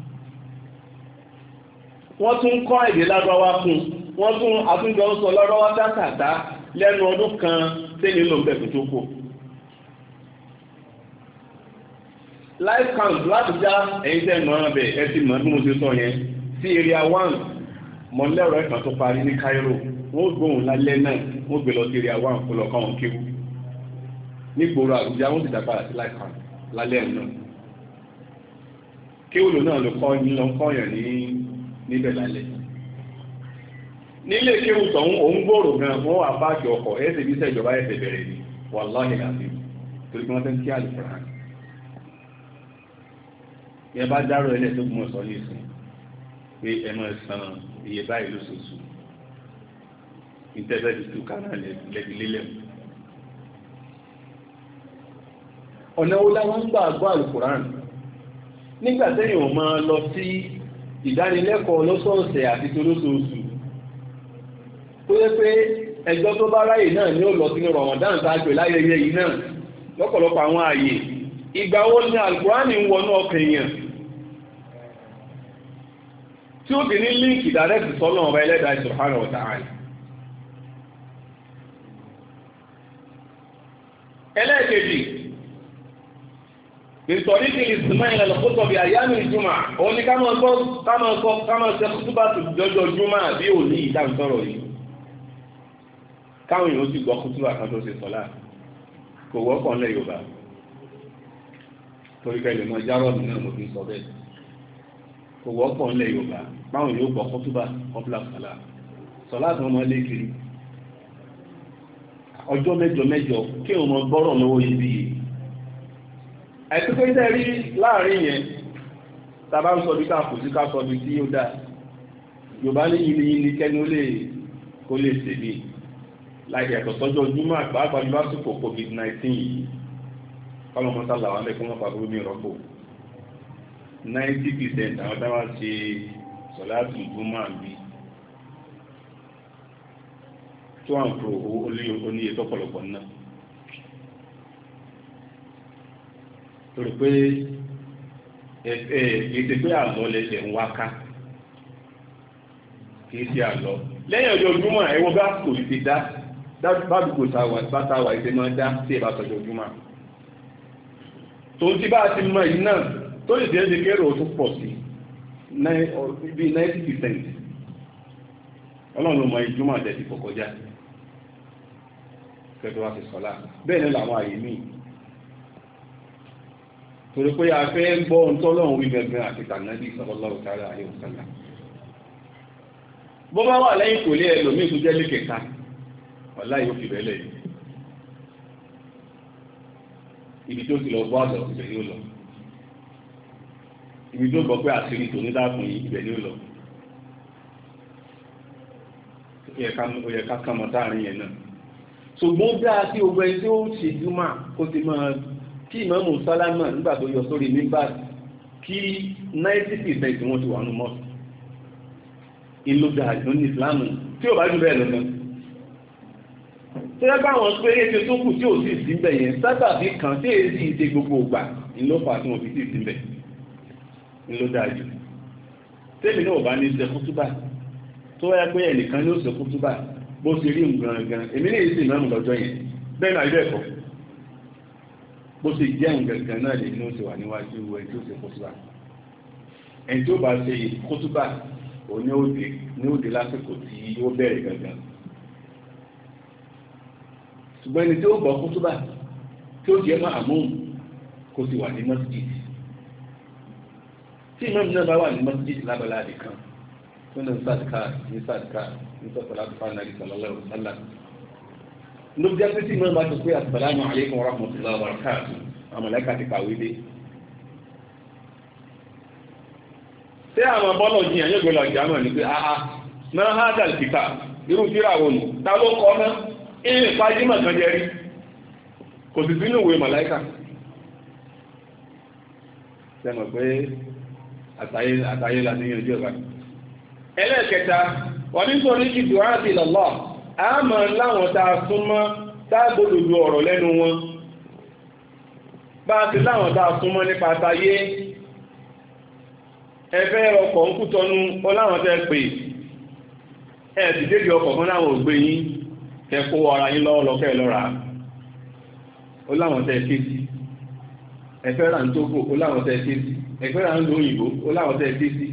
wọ́n tún kọ́ èdè Lárúbáwá fún wọ́n tún àtúnjọ ń sọ Lárúbáwá dákàtá lẹ́nu ọdún kan tẹ́lẹ̀ ló ń bẹ̀rẹ̀ tó kù. life camp láti já ẹ̀yin tẹ́ mọ́ ọ̀bẹ̀ ẹ ti mọ̀ bí mo ti sọ yẹn sí area one mọ̀lẹ́rọ̀ ẹ̀kan tó parí ní Cairo wọ́n gbóhùn lálẹ́ náà wọ́n gbé lọ sí area one kó lọ káwọn kéwú nígboro Àbújá wọ́n sì dá padà sí life camp lálẹ́ náà kéwòlò náà ló kọ́ ní lọ kọ́yàn ní níbẹ̀ lálẹ́ nílé kéwù tọ̀hún òun gbòòrò gan wọ́n wà báàkì ọkọ̀ ẹ̀ẹ́sẹ̀ bí sẹ́ ìjọba ẹ̀sẹ̀ bẹ̀rẹ̀ ni wàláhì àti torí wọ́n tẹ́ ń kí àlùfáà yẹn bá dárò ẹlẹ́ tó gbọ́n sọ ní ìsìn pé ẹ máa san iye báyìí lóṣooṣù ìtẹ́fẹ́ ti kánà lẹ́bi lélẹ̀ ọ̀nà wo láwọn ń gbà gbọ́ àlùkùrán nígbà tẹ́yìn ò máa lọ sí ìdánilẹ́kọ̀ọ́ lọ́sọ̀ọ̀sẹ̀ àti tolóṣooṣù tó yẹ pé ẹjọ́ tó bá ráyè náà ni ó lọ sínú Ramadan sáájú láyẹyẹ yìí náà lọ́pọ̀lọpọ̀ àwọn ààyè ìgbà wo ni àlùkùrán ń wọnú ọkàn èèyàn tí ó fi ní líǹkì dàrẹ́kì sọ́nà ọba ẹlẹ́dàá subhanahu wa ta'ala ẹlẹ́ẹ̀kejì nítorí kí ìsìnmọ́ ilẹ̀ lọ́kọ́tọ̀ bí àyámi ìjúmà òun ni ká máa sọ ká máa sọ ká máa ṣe kútúbà tó jọjọ júmà bí ò ní ìdáǹsọ̀rọ̀ yìí káwọn èèyàn sì gbọ́ kútúbà kan tó ṣe sọ́lá kò wọ́pọ̀ ńlẹ̀ Yorùbá torí ká ilẹ̀ mọ járọ̀mù náà mo fi sọ bẹ́ẹ̀ kò wọ́pọ̀ ńlẹ̀ Yorùbá báwọn èèyàn gbọ́ kútúbà kọ́pùlà sọ́lá sọ́lá tó mọ lé kiri ọjọ́ mẹ́jọ mẹ́jọ kí òun mọ gbọ́rọ̀ lọ́wọ́ yìí bí yìí àìsíkò iṣẹ́ rí láàrin yẹn tàbá ń sọ bí ká kò sí ká sọ bí tí ó dá Yorùbá ní yìí ní kẹ́ni ó lè kó lè ṣèlè láì ẹ̀tọ́ tọ́jú ojúmọ́ àgbàgbà ní lásìkò covid nineteen yìí kọ́lọ́mọ́sá làwọn lẹ́kún wọn pàdé omi rọ́pò ninety percent àwọn táwa ṣe sọ̀láàtì ìgbómọ̀ àbí tó à ń pro oníye tọ́pọ̀lọpọ̀ náà torí pé ètè pé àlọ́ lẹ́sẹ̀ ń wáká kìí ṣe àlọ́ lẹ́yìn ọjọ́ ojúmọ́ ẹ̀wọ́n bá kò ti dá bábùkù táwà ìṣẹ́ máa dá sí ẹ̀bá tọ́jọ́ ojúmọ́ tó ti bá ti mọ yìí náà tó lè jẹ́ kérò tó pọ̀ sí bí ninety percent ọlọ́run ló mọ ìjúmọ́ àjẹ́ ti kọ̀kọ́já kẹtọ́ wá ti sọ́lá bẹ́ẹ̀ ni làwọn àyè míì torí pé a fẹ́ ń gbọ́ ohun tọ́lọ́run wí gẹ́gẹ́ àti tànàbí sallallahu ta'ala alaihi wasallam bó bá wà lẹ́yìn kò lé ẹlòmíì tó jẹ́ lé kẹta ọ̀la yóò fi bẹ́lẹ̀ yìí ibi tó ti lọ bọ́ àlọ́ ibẹ̀ ni ó lọ ibi tó gbọ́ pé àṣírí tòun dákun yìí ibẹ̀ ni ó lọ ó yẹ ká kàn mọ́ sáàrin yẹn náà ṣùgbọ́n bí a ti ogun ẹni tí ó ṣe júmọ́ kó ti máa kí ìmáàmù sálámà nígbà tó yọ sórí nígbà kí ninety percent wọ́n ti wà nù mọ́ ìlú gàdú ní ìsìlámù tí ò bá jù bẹ́ẹ̀ lọ́gbọ́n tó yẹ báwọn pé ètò tó kù tí ò sì sí bẹ̀ yẹn sábàbí kan tí èyí sì ṣe gbogbo ògbà ńlọ́fà tí wọ́n fi sì sí bẹ̀ ńlọ́ dájú tẹ́mi náà ò bá ní ṣe kútúbà tó yẹ pé ẹnìkan ní ó ṣe kútúbà bó ṣe rí nǹkan gan èmi ní èyí sì ìmáàmù lọ́jọ́ yẹn bẹ́ẹ̀ náà ilé ẹ̀kọ́ bó ṣe jẹ́ nǹkan náà lè ní ó ṣe wà níwájú ẹni tó ṣe kútúbà ẹni tó bá ṣe kútúbà ò ní òde ní òde lásìkò tí ó bẹ̀rẹ̀ gangan ṣùgbọ́n ẹni tí ó gbọ́ kútúbà tí ó jẹ́ mọ́ àmúhùn kó sì wà ní masjid tí ìmáàmù náà bá wà ní masjid lábala àdìkan tó ní sàdìkà ní sàdìkà ní sọ̀tọ̀ láti fà nàbí sallallahu alaihi wasallam ló jẹ́ pé tí ìmáàmù bá tó pé assalamu alaikum wa rahmatullahi wa barakatuh àwọn màláíkà ti kàwé dé tí àwọn bọ́lọ̀ jìyàn yóò gbọ́lọ̀ ìjámọ̀ ní pé àà náà hádà ìpìta irú tíra wọn ta ló kọ́ ná ilé ìpájímọ̀ kan jẹ́ rí kò sì sínú ìwé màláíkà sẹ́mọ̀ pé àtàyé láti yanjú ọ̀gá. ẹlẹ́ẹ̀kẹta wọ́n nítorí ìdù áàtì lọ́lọ́ a mọ̀ láwọn tá a súnmọ́ tágbòdòdó ọ̀rọ̀ lẹ́nu wọn bá ti láwọn tá a súnmọ́ nípa àtàyé ẹfẹ́ ọkọ̀ ń kú tọnu ọláwọn tẹ́ pè ẹ̀ sì dédé ọkọ̀ fún láwọn ògbé yín kẹ́kọ́ ara yín lọ́wọ́ lọ́kẹ́ lọ́ra ọláwọn tẹ́ kéèsì ẹfẹ́ rà ń tókò ọláwọn tẹ́ kéèsì ẹfẹ́ rà ń lo òyìnbó ọláwọn tẹ́ kéèsì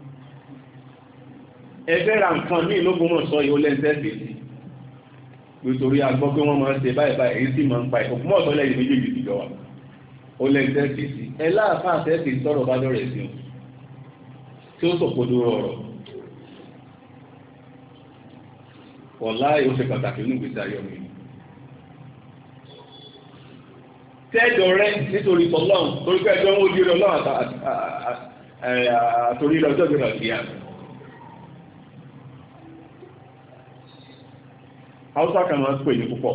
ẹfẹ́ rà nǹkan ní ìlógúnmọ̀ sọ yìí ó lẹ́ńtẹ́ kéèsì nítorí agbọ́ pé wọ́n máa ń ṣe báyìí báyìí èyí sì máa ń pa ẹ̀kọ́ fún ọ̀sán lẹ́yìn méjèèjì ìjọba ó lẹ́ńtẹ́ kéèsì ẹ láàfáà tẹ́ kéèsì sọ̀rọ̀ bá dọ̀rẹ̀ sí wọn tí ó sọ̀pọ̀dọ̀ ọ̀rọ̀ wọ̀láì ó ṣe pàtàkì ní ìgbésí ayé mi tẹ́jọ rẹ nítorí tọ́lọ́n torí pé ẹjọ́ ń wojú rẹ ọlọ́run àtòrí rẹ ọjọ́ ìgbéra sí àmì haúsá kan máa ń pè ní púpọ̀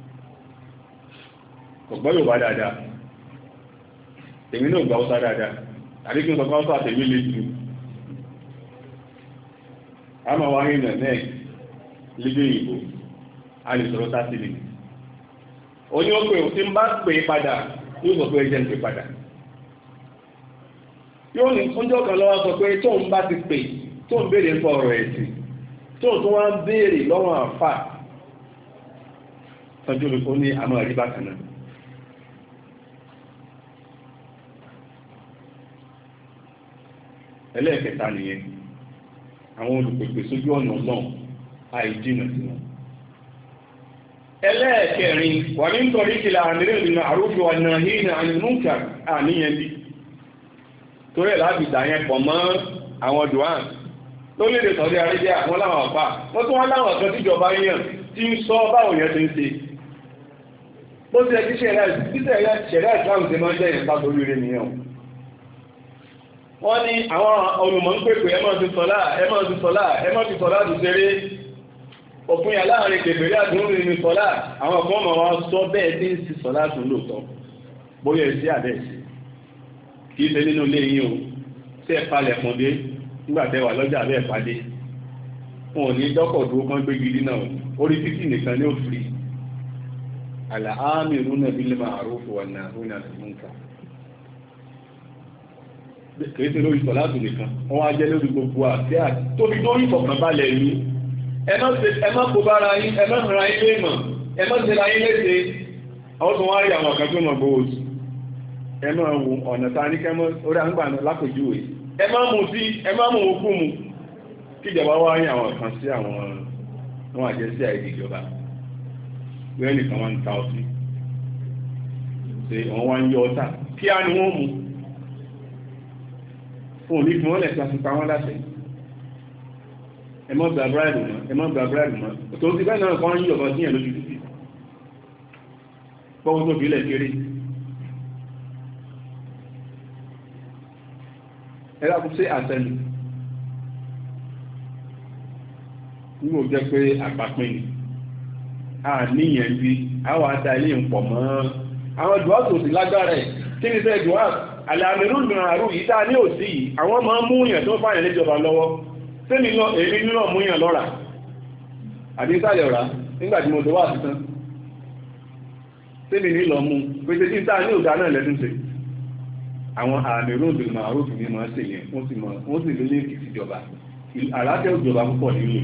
kò gbọ́ Yorùbá dáadáa èmi náà gba haúsá dáadáa àbí kí n sọ pé haúsá tèmi lè jù a máa wáyé nà náà lédè òyìnbó a lè sọ̀rọ̀ sátìlì oní ó pè tí ń bá pè padà yóò sọ pé ẹjẹ́ ń pè padà yóò ní fúnjọ́ kan lọ́wọ́ sọ pé tóun bá ti pè tóun béèrè ń fọ ọ̀rọ̀ ẹ̀sìn tóun tó wá ń béèrè lọ́wọ́ àfà tọ́jú olùkọ́ ní àmọ́ àríbá kan náà ẹlẹ́ẹ̀kẹta nìyẹn àwọn olùpèpè sójú ọ̀nà náà àìjìnà sí wọn. ẹlẹ́ẹ̀kẹrin wà ní nítorí ìkìlà àmìrìn ìrìnà àrúfẹ́ wà náà ní ìrìnà àyìnúkà àníyàn bí torí ẹ̀ láti dà yẹn pọ̀ mọ́ àwọn duwan tó lédè Saudi Arabia wọn láwọn ọ̀pá wọ́n tún wọ́n láwọn kan tíjọba yàn tí ń sọ báwo yẹn ti ń ṣe bó ti ẹ̀ kí ṣẹ̀rẹ́ ìsìlámù ti máa jẹ́ ìyẹn pàtó lórí nìyẹn wọ́n ní àwọn olùmọ̀ ń pèpè ẹ máa ti sọ́lá ẹ máa ti sọ́lá ẹ máa ti sọ́lá ti ṣeré òfin yà láàrin kèbèrè àdúrórí ní sọ́lá àwọn ọmọ ọmọ wọn sọ bẹ́ẹ̀ tí ń sì sọ́lá tún lóòótọ́ bóyá sí àdẹ́sì kì í ṣe nínú ilé yín o tí ẹ palẹ̀ fún dé nígbà tẹ́ wà lọ́jà bẹ́ẹ̀ pàdé wọn ò ní dọ́kọ̀ dúró kan gbé gidi náà orí títì nìkan ní òfin àlàámì rúnà bílẹ̀ máa rúfù wà náà rúnà lẹ́múnkà kìí ṣe lórí sọ̀látù nìkan wọ́n wá jẹ́ lórí gbogbo àti àti tóbi tó yìí fọ̀kànbalẹ̀ yìí ẹ má kó bára yín ẹ má ra yín léèmọ̀ ẹ má ṣe ra yín léṣe àwọn tó wá rí àwọn kan tó mọ̀ gbowó sí ẹ má wo ọ̀nà tá a ní kẹ́mọ́ orí àǹgbà náà lápèjúwe ẹ má mú sí ẹ má mú okú mu kíjọba wá rí àwọn kan sí àwọn wọn àjẹ́ sí àìdí ìjọba wẹ́ẹ́ nìkan wá ń ta ọtí ṣe wọ́n wá ń yọ ọtá kí á ní wọ́n mú fún òní fún ọ́lẹ̀ tí a fi pa wọ́n láṣẹ ẹ má gba bíráìdì mọ́ ẹ má gba bíráìdì mọ́ tó ti bẹ́ẹ̀ náà kan yí ọ̀kan síyàn lójú títì pọ́wọ́ tó bílẹ̀ kéré ẹ lákùú sí àtẹnu nígbò jẹ́ pé àpapín ni a níyàn bí àwọn ata ilé ń pọ̀ mọ́ àwọn dùwátò sí lágbára ẹ̀ kí ni sẹ́ dùwátò àlàmìrún ìrìn àrùn yìí dáa ní òsì yìí àwọn máa ń múyàn tó fàyàn léjọba lọ́wọ́ tẹ́mi lọ èrí nínú múyàn lọ́ra àdínsàlẹ̀ ọ̀rá nígbàtí mo tó wà sí tán tẹ́mi ní lọ mú pèsè tí táa ní òdá náà lẹ́dún ṣe àwọn àmìrún ìrìn àrùn ní máa ṣe yẹn wọ́n sì lé kìí ìjọba àlàáfẹ́ òjọba púpọ̀ nílò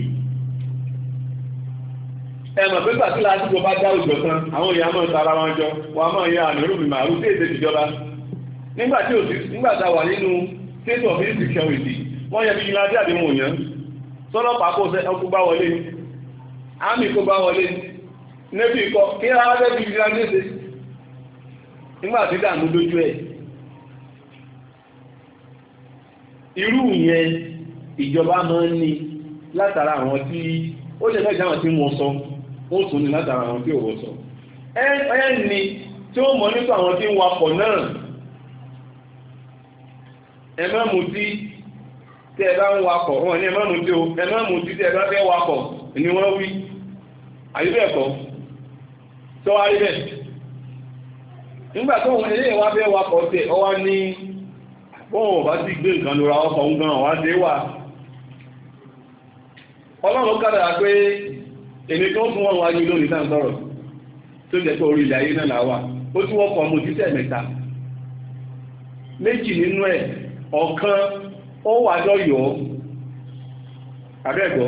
ẹmọ̀ pé pàtí láti jọba dá òjò kan àwọn èèyàn máa tara wọn jọ wọn máa yẹ àmìrún ìrìn àrùn tí èdè ìjọba nígbàtí òsì nígbàtà wà nínú state of insecurity wọ́n yẹ bí ìlàjẹ́ àbí wọn yàn sọ́lọ́pàá kó ọkú bá wọlé àmì kó bá wọlé nébì kọ kí ara rẹ̀ bí ìlàjẹ́ ṣe nígbàtí dàmú lójú ẹ̀ irú yẹn ìjọba máa ń ní látara àwọn tí ó lè mẹ́jọ àwọn tí wọ́n sọ ó tún ní látara àwọn tí ò wọ́n sọ ẹ́ ní tí ó mọ̀ nípa àwọn tí ń wakọ̀ náà ẹ má mutí tí ẹ bá ń wakọ̀ wọn ní ẹ má mutí o ẹ má mutí tí ẹ bá fẹ́ wakọ̀ ni wọ́n wí àyíbẹ̀ẹ̀kọ́ tó wá rí bẹ́ẹ̀ nígbà tó wọn ilé ìwà bẹ́ẹ̀ wakọ̀ tẹ̀ ọ wá ní bọ́ọ̀ bá ti gbé nǹkan lóra ọkọ̀ ń gan wá dé wà ọlọ́run kádàrá pé èmi tó fún wọn wájú lónìí náà sọ̀rọ̀ tó jẹ́ pé orí ilẹ̀ ayé náà làwà ó tún wọ́n kọ̀ mú títẹ̀ mẹ́ta méjì nínú ẹ̀ ọ̀kan ó wà lọ́yọ̀ọ́ abẹ́gbọ́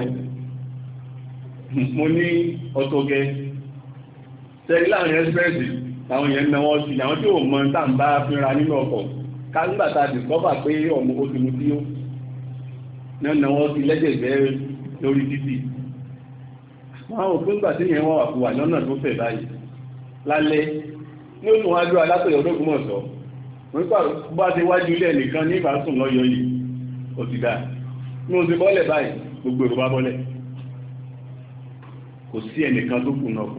mo ní ọ̀tọ̀gẹ́ tẹ́lẹ̀ láàrin ẹ́sìpẹ́ẹ̀sì àwọn èèyàn náà wọ́n sí àwọn tí ò mọ tá ń bá fínra nínú ọkọ̀ kágbàtà dìskọ́fà pé ọmọ oṣù mú tí ó náà wọ́n sí lẹ́jẹ̀gbẹ́ lórí títì wọ́n ò pín gbà tí yẹn wọ́n wà fún wà lọ́nà tó fẹ̀ báyìí lálẹ́ ní ó tún wá dúró alápẹ̀yọ̀ ológun ọ̀sọ́ wọ́n pà bá ti wájú ilé nìkan ní ìbásùn lọ́yọ̀ yìí ó ti dáa ní oṣù bọ́lẹ̀ báyìí gbogbo èrò bá bọ́lẹ̀ kò sí ẹnìkan tó kù náà kù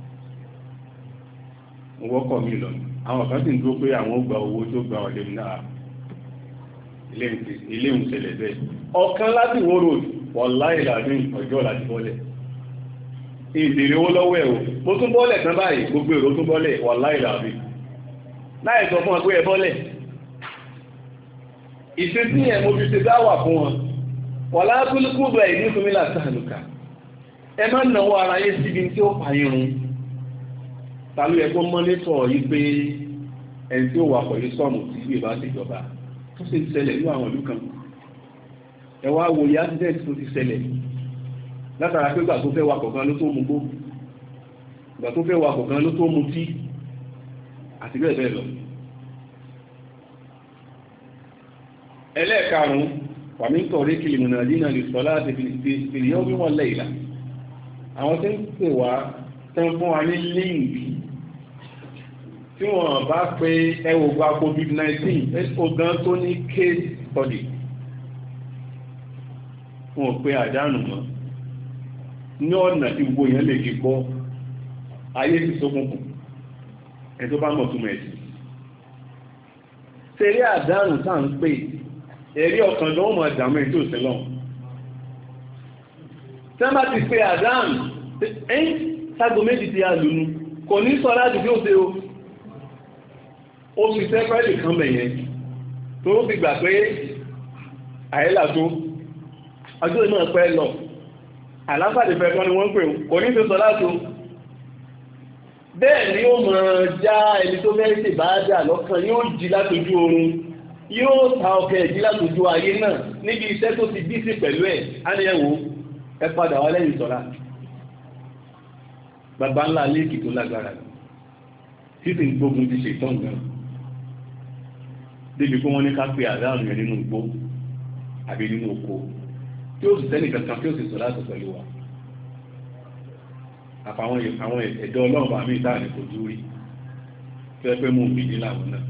wọ́kọ̀ mí lọ àwọn kan sì ń dúró pé àwọn ó gba owó tó gba ọ̀lẹ́ náà ilé ń ṣẹlẹ̀ bẹ́ẹ̀ ọ̀kan láti wó road wọ̀lá ìlàdún ọjọ́ láti bọ́lẹ̀ ìbèrè owó lọ́wọ́ ẹ̀ o mo tún bọ́lẹ̀ tán báyìí gbogbo èrò tún bọ́lẹ̀ wọ̀lá ìlàdún láì sọ fún wọn pé ẹ bọ́lẹ̀ ìṣesí ẹ̀ mo fi ṣe dáwà fún wọn wọ̀lá kúlùkúbẹ̀ ìlú túnmílà sáàlùkà ẹ má náwó ara yé síbi tí ó pààyàn tàbí ẹgbọ́n mọ́nítọ̀ yí pé ẹni tí ó wà pẹ̀lú sọ́ọ̀mù tí ìgbè bá ti jọba tó sì ṣẹlẹ̀ ní àwọn ìlú kan ẹwà wòye accident tó ti ṣẹlẹ̀ látara pé gbà tó fẹ́ wakọ̀ kan ló tó mú gbó gbà tó fẹ́ wakọ̀ kan ló tó mú tí àti bẹ́ẹ̀ bẹ́ẹ̀ lọ. ẹlẹ́ẹ̀karùn-ún wàmí tọ̀rí kìlìmùnà dínà lè sọ láti fìlíọ́ bí wọ́n lẹ́yìnlá àwọn tí ń pè wá tán fún wa ní líǹkì tí wọ́n bá pé ẹwò gba covid nineteen ogan tó ní case study fún ò pé àdánù mọ́ ní ọ̀nà tí gbogbo èèyàn lè fi gbọ́ ayé ti ṣókùnkùn ẹ̀ tó bá mọ̀ túnmọ̀ ẹ̀sìn tẹ̀lé àdánù tá ń pè ẹ̀rí ọ̀kan lọ́wọ́ mọ̀ àdánù ẹ̀ tí ò sẹ́lọ̀ tí wọ́n bá ti pé àdánù ẹ̀yìn ságo méjì tí a lùnú kò ní sọ láti bí ó ṣe o ó fi sẹ́fẹ́lì kan bẹ̀yẹn tó ó fi gbà pé àyílà tó ọjọ́ ìmọ̀ pẹ́ lọ àlàáfàdé fẹ́ kọ́ ni wọ́n pè kò ní sọ láti o bẹ́ẹ̀ ni ó mọ̀ já ẹni tó fẹ́ ṣe bá dà lọ́kàn yóò jí látojú oorun yóò ta ọkẹ́ jí látojú ayé náà níbi iṣẹ́ tó ti bí sí pẹ̀lú ẹ̀ á ní ẹ̀wò ẹ padà wá lẹ́yìn sọ́lá bàbá ńlá léèkì tó lágbára títí gbógun ti ṣe tán gan débi kó wọ́n ní ká pé àdáhùn yẹn nínú igbó àbí nínú oko tí ó sì sẹ́nì kankan tí ó sì sọ láti pẹ̀lú wa àfàwọn àwọn ẹ̀dọ́ ọlọ́run àmì ìta ní kò dúrí tí ó pẹ́ mú ìdí láwọn náà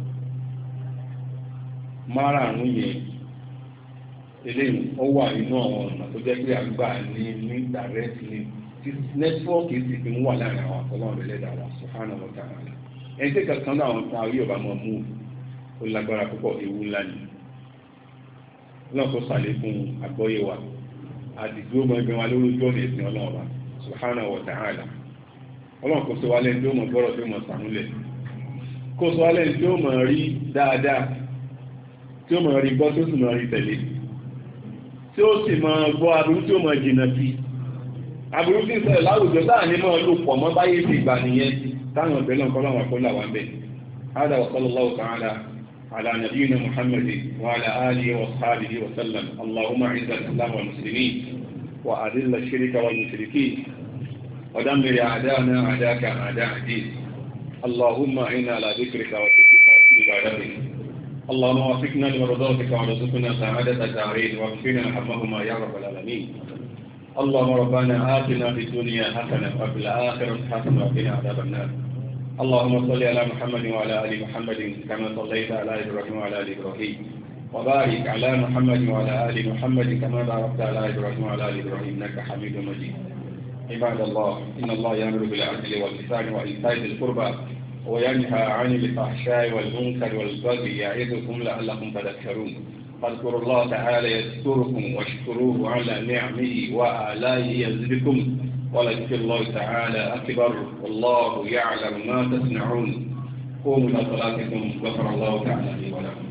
márààrún yẹn eléyìí ó wà nínú àwọn ọ̀nà tó jẹ́ pé àgbà ní ní direct ní tí nẹ́tíwọ́ọ̀kì sì fi ń wà láàrin àwọn àkọlọ́run ẹlẹ́dàá wa subhanahu wa ta'ala ẹni tí kankan náà àwọn ta orí ọba mọ̀ mú ó lágbára púpọ̀ ewu ńlá ni ọlọ́run tó sàlékún àgbọ́yé wa àdìgbò ọmọ ẹgbẹ́ wa lórí ojú ọ̀nà ìsìn ọlọ́run wa subhanahu wa ta'ala ọlọ́run kò sọ wá lẹ́ni tí ó mọ̀ gbọ́rọ̀ tí ó mọ̀ sàmúlẹ̀ kò sọ wá lẹ́ni tí ó mọ̀ rí dáadáa tí ó mọ̀ rí gbọ́ tí ó sì mọ̀ rí tẹ̀lé tí ó sì mọ̀ gbọ́ aburú tí ó mọ̀ jìnà sí aburú tí ń ṣẹlẹ̀ láwùjọ táà ní mọ́ ló pọ̀ mọ́ báyé ti gbà nìyẹn táwọn ọ̀bẹ̀ náà kọ́ láwọn akọ́lá wa ń bẹ̀ hádà wa sallallahu ta'ala ala nabiyyina muhammadin wa ala alihi wa sahbihi wa sallam allahumma a'izz al-islam wal muslimin wa adhill ash-shirka wal mushrikeen wa dammir a'da'ana a'da'aka a'da' ad-din allahumma a'inna ala dhikrika wa shukrika wa ibadatik اللهم وفقنا لمرضاتك وارزقنا سعادة الدارين واغفرنا همهما يا رب العالمين اللهم ربنا آتنا في الدنيا حسنة وفي الآخرة حسنة وقنا عذاب النار اللهم صل على محمد وعلى آل محمد كما صليت على إبراهيم وعلى آل إبراهيم وبارك على محمد وعلى آل محمد كما باركت على إبراهيم وعلى آل إبراهيم إنك حميد مجيد عباد الله إن الله يأمر بالعدل والإحسان وإيتاء ذي القربى وينهى عن الفحشاء والمنكر والبغي يعظكم لعلكم تذكرون فاذكروا الله تعالى يذكركم واشكروه على نعمه وآلائه يزدكم ولذكر الله تعالى أكبر والله يعلم ما تصنعون قوموا إلى صلاتكم غفر الله تعالى لي ولكم.